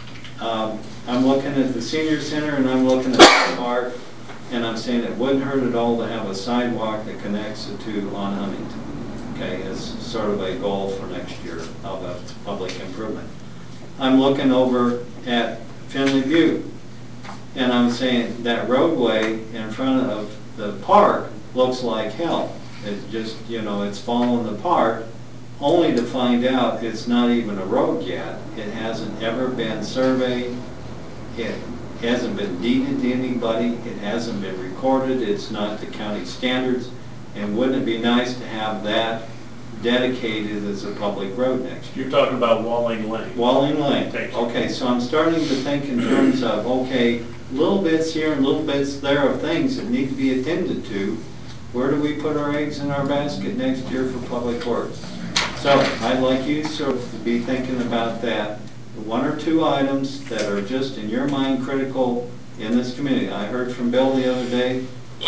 Um, I'm looking at the senior center and I'm looking at Weimar, and I'm saying it wouldn't hurt at all to have a sidewalk that connects the two on Huntington. Okay, as sort of a goal for next year of a public improvement. I'm looking over at Finley Butte, and I'm saying that roadway in front of the park looks like hell. It's just, you know, it's falling apart, only to find out it's not even a road yet. It hasn't ever been surveyed. It hasn't been deeded to anybody. It hasn't been recorded. It's not to county standards. And wouldn't it be nice to have that dedicated as a public road next year. You're talking about Walling Lane. Walling Lane. Thank you. Okay, so I'm starting to think in terms of, okay, little bits here and little bits there of things that need to be attended to. Where do we put our eggs in our basket next year for public works? So I'd like you sort of to be thinking about that. One or two items that are just in your mind critical in this community. I heard from Bill the other day,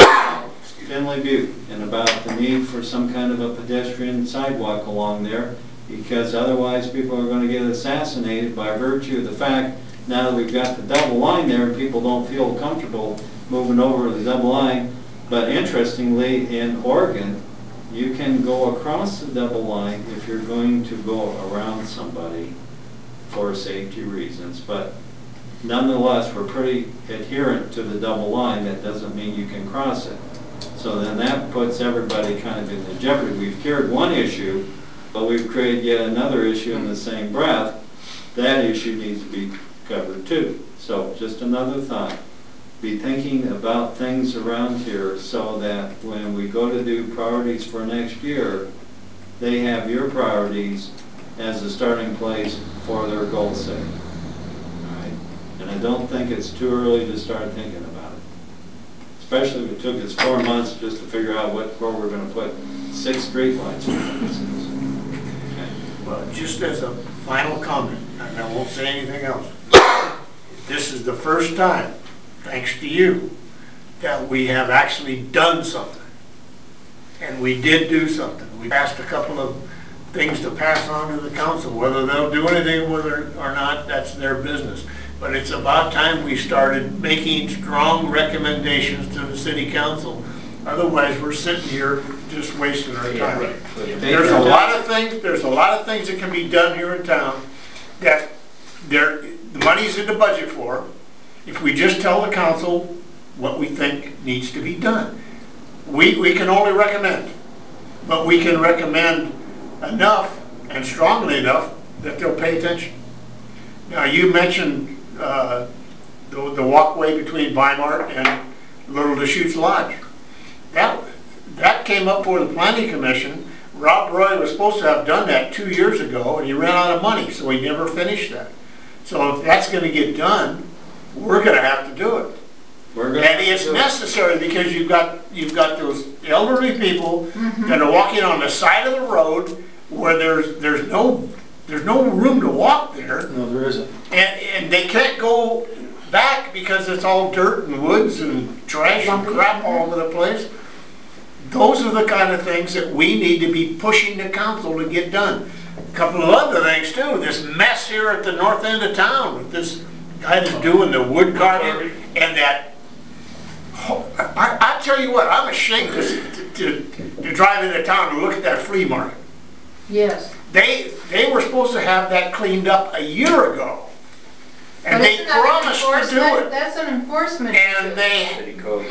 Finley Butte, and about the need for some kind of a pedestrian sidewalk along there, because otherwise people are going to get assassinated by virtue of the fact now that we've got the double line there and people don't feel comfortable moving over the double line. But interestingly, in Oregon, you can go across the double line if you're going to go around somebody for safety reasons. But nonetheless, we're pretty adherent to the double line. That doesn't mean you can cross it. So then that puts everybody kind of into jeopardy. We've cured one issue, but we've created yet another issue in the same breath. That issue needs to be covered too. So just another thought. Be thinking about things around here so that when we go to do priorities for next year, they have your priorities as a starting place for their goal setting. All right? And I don't think it's too early to start thinking about it. Especially if it took us four months just to figure out what, where we're going to put six streetlights, for instance. Okay. Well, just as a final comment, and I won't say anything else, this is the first time, thanks to you, that we have actually done something. And we did do something. We passed a couple of things to pass on to the council. Whether they'll do anything with it or not, that's their business. But it's about time we started making strong recommendations to the city council. Otherwise, we're sitting here just wasting our time. There's a lot of things, there's a lot of things that can be done here in town that there, the money's in the budget for, if we just tell the council what we think needs to be done. We, we can only recommend, but we can recommend enough and strongly enough that they'll pay attention. Now, you mentioned uh, the, the walkway between Weimar and Little Deschutes Lodge. That, that came up for the Planning Commission. Rob Roy was supposed to have done that two years ago, and he ran out of money, so he never finished that. So if that's going to get done, we're going to have to do it. We're gonna And it's necessary because you've got you've got those elderly people mm-hmm. that are walking on the side of the road where there's there's no there's no room to walk there. No, there isn't. And and they can't go back because it's all dirt and woods and trash and crap all over the place. Those are the kind of things that we need to be pushing the council to get done. A couple of other things too. This mess here at the north end of town with this guy that's doing the wood carving and that. I, I tell you what, I'm ashamed to, to, to drive into town and look at that flea market. Yes. They they were supposed to have that cleaned up a year ago, and But they isn't that an promised to do enforcement- it. That's an enforcement And issue. they,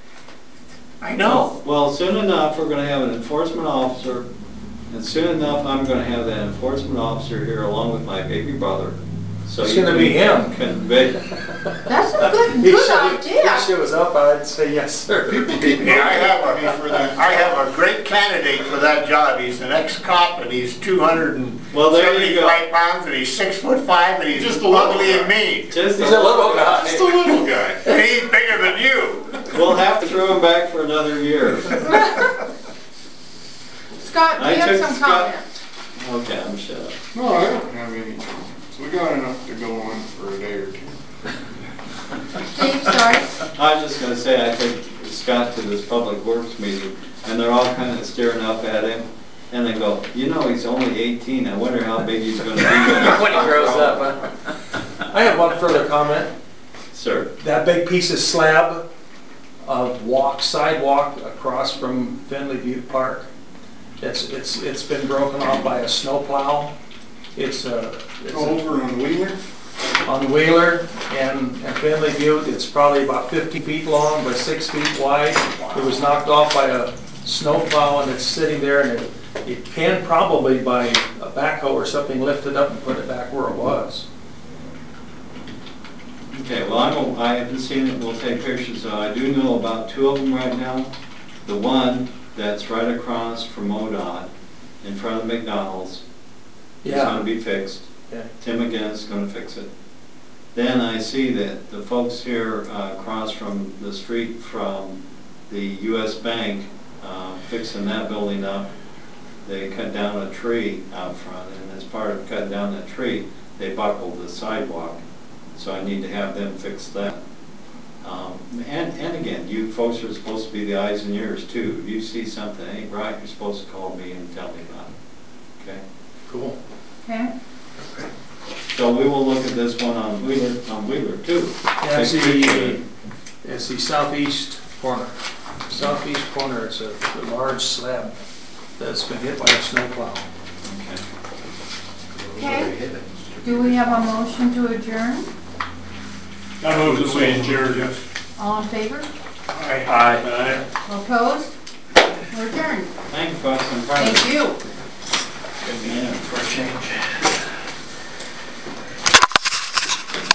I know. Well, soon enough, we're going to have an enforcement officer, and soon enough, I'm going to have that enforcement officer here along with my baby brother. So It's you gonna can be him. Convey. That's a good, He good show- idea. He shows up, I'd say yes, sir. Yeah, I have a, I have a great candidate for that job. He's an ex-cop and he's two hundred Well, there you go. seventy-five pounds and he's six foot five and he's Just a little ugly and guy. mean. Just He's a little guy. Just a little guy. And he's bigger than you. We'll have to throw him back for another year. Scott, do I you have took some Scott- comment? Okay, I'm shut up. No, I don't have any. We got enough to go on for a day or two. Steve, sorry? I was just gonna say, I took Scott to this public works meeting, and they're all kind of staring up at him, and they go, you know, he's only eighteen, I wonder how big he's gonna be When he grows up, huh? I have one further comment. Sir, That big piece of slab of walk, sidewalk across from Finley Butte Park, it's, it's, it's been broken off by a snowplow. It's a, it's a Over on Wheeler? on Wheeler and, and Finley Butte. It's probably about fifty feet long by six feet wide. It was knocked off by a snowplow and it's sitting there, and it, it can probably by a backhoe or something lift it up and put it back where it was. okay, well, I don't, I haven't seen it, we'll take pictures, so I do know about two of them right now. The one that's right across from O D O T in front of McDonald's is Yeah. gonna be fixed. Yeah. Tim again is gonna fix it. Then I see that the folks here uh, across from the street from the U S Bank, uh, fixing that building up, they cut down a tree out front, and as part of cutting down that tree, they buckled the sidewalk. So I need to have them fix that. Um, and, and again, you folks are supposed to be the eyes and ears too. If you see something that ain't right, you're supposed to call me and tell me about it. Okay? Cool. Okay, So we will look at this one on Wheeler, on Wheeler too. That's Take a picture. the, it's the southeast corner. Southeast corner, it's a, a large slab that's been hit by a snowplow. Okay. okay. Do we have a motion to adjourn? I move that we adjourn, yes. All in favor? Aye. Aye. Opposed? We're adjourned. Thanks, folks. I'm proud of Thank you. you. Good man. For a change.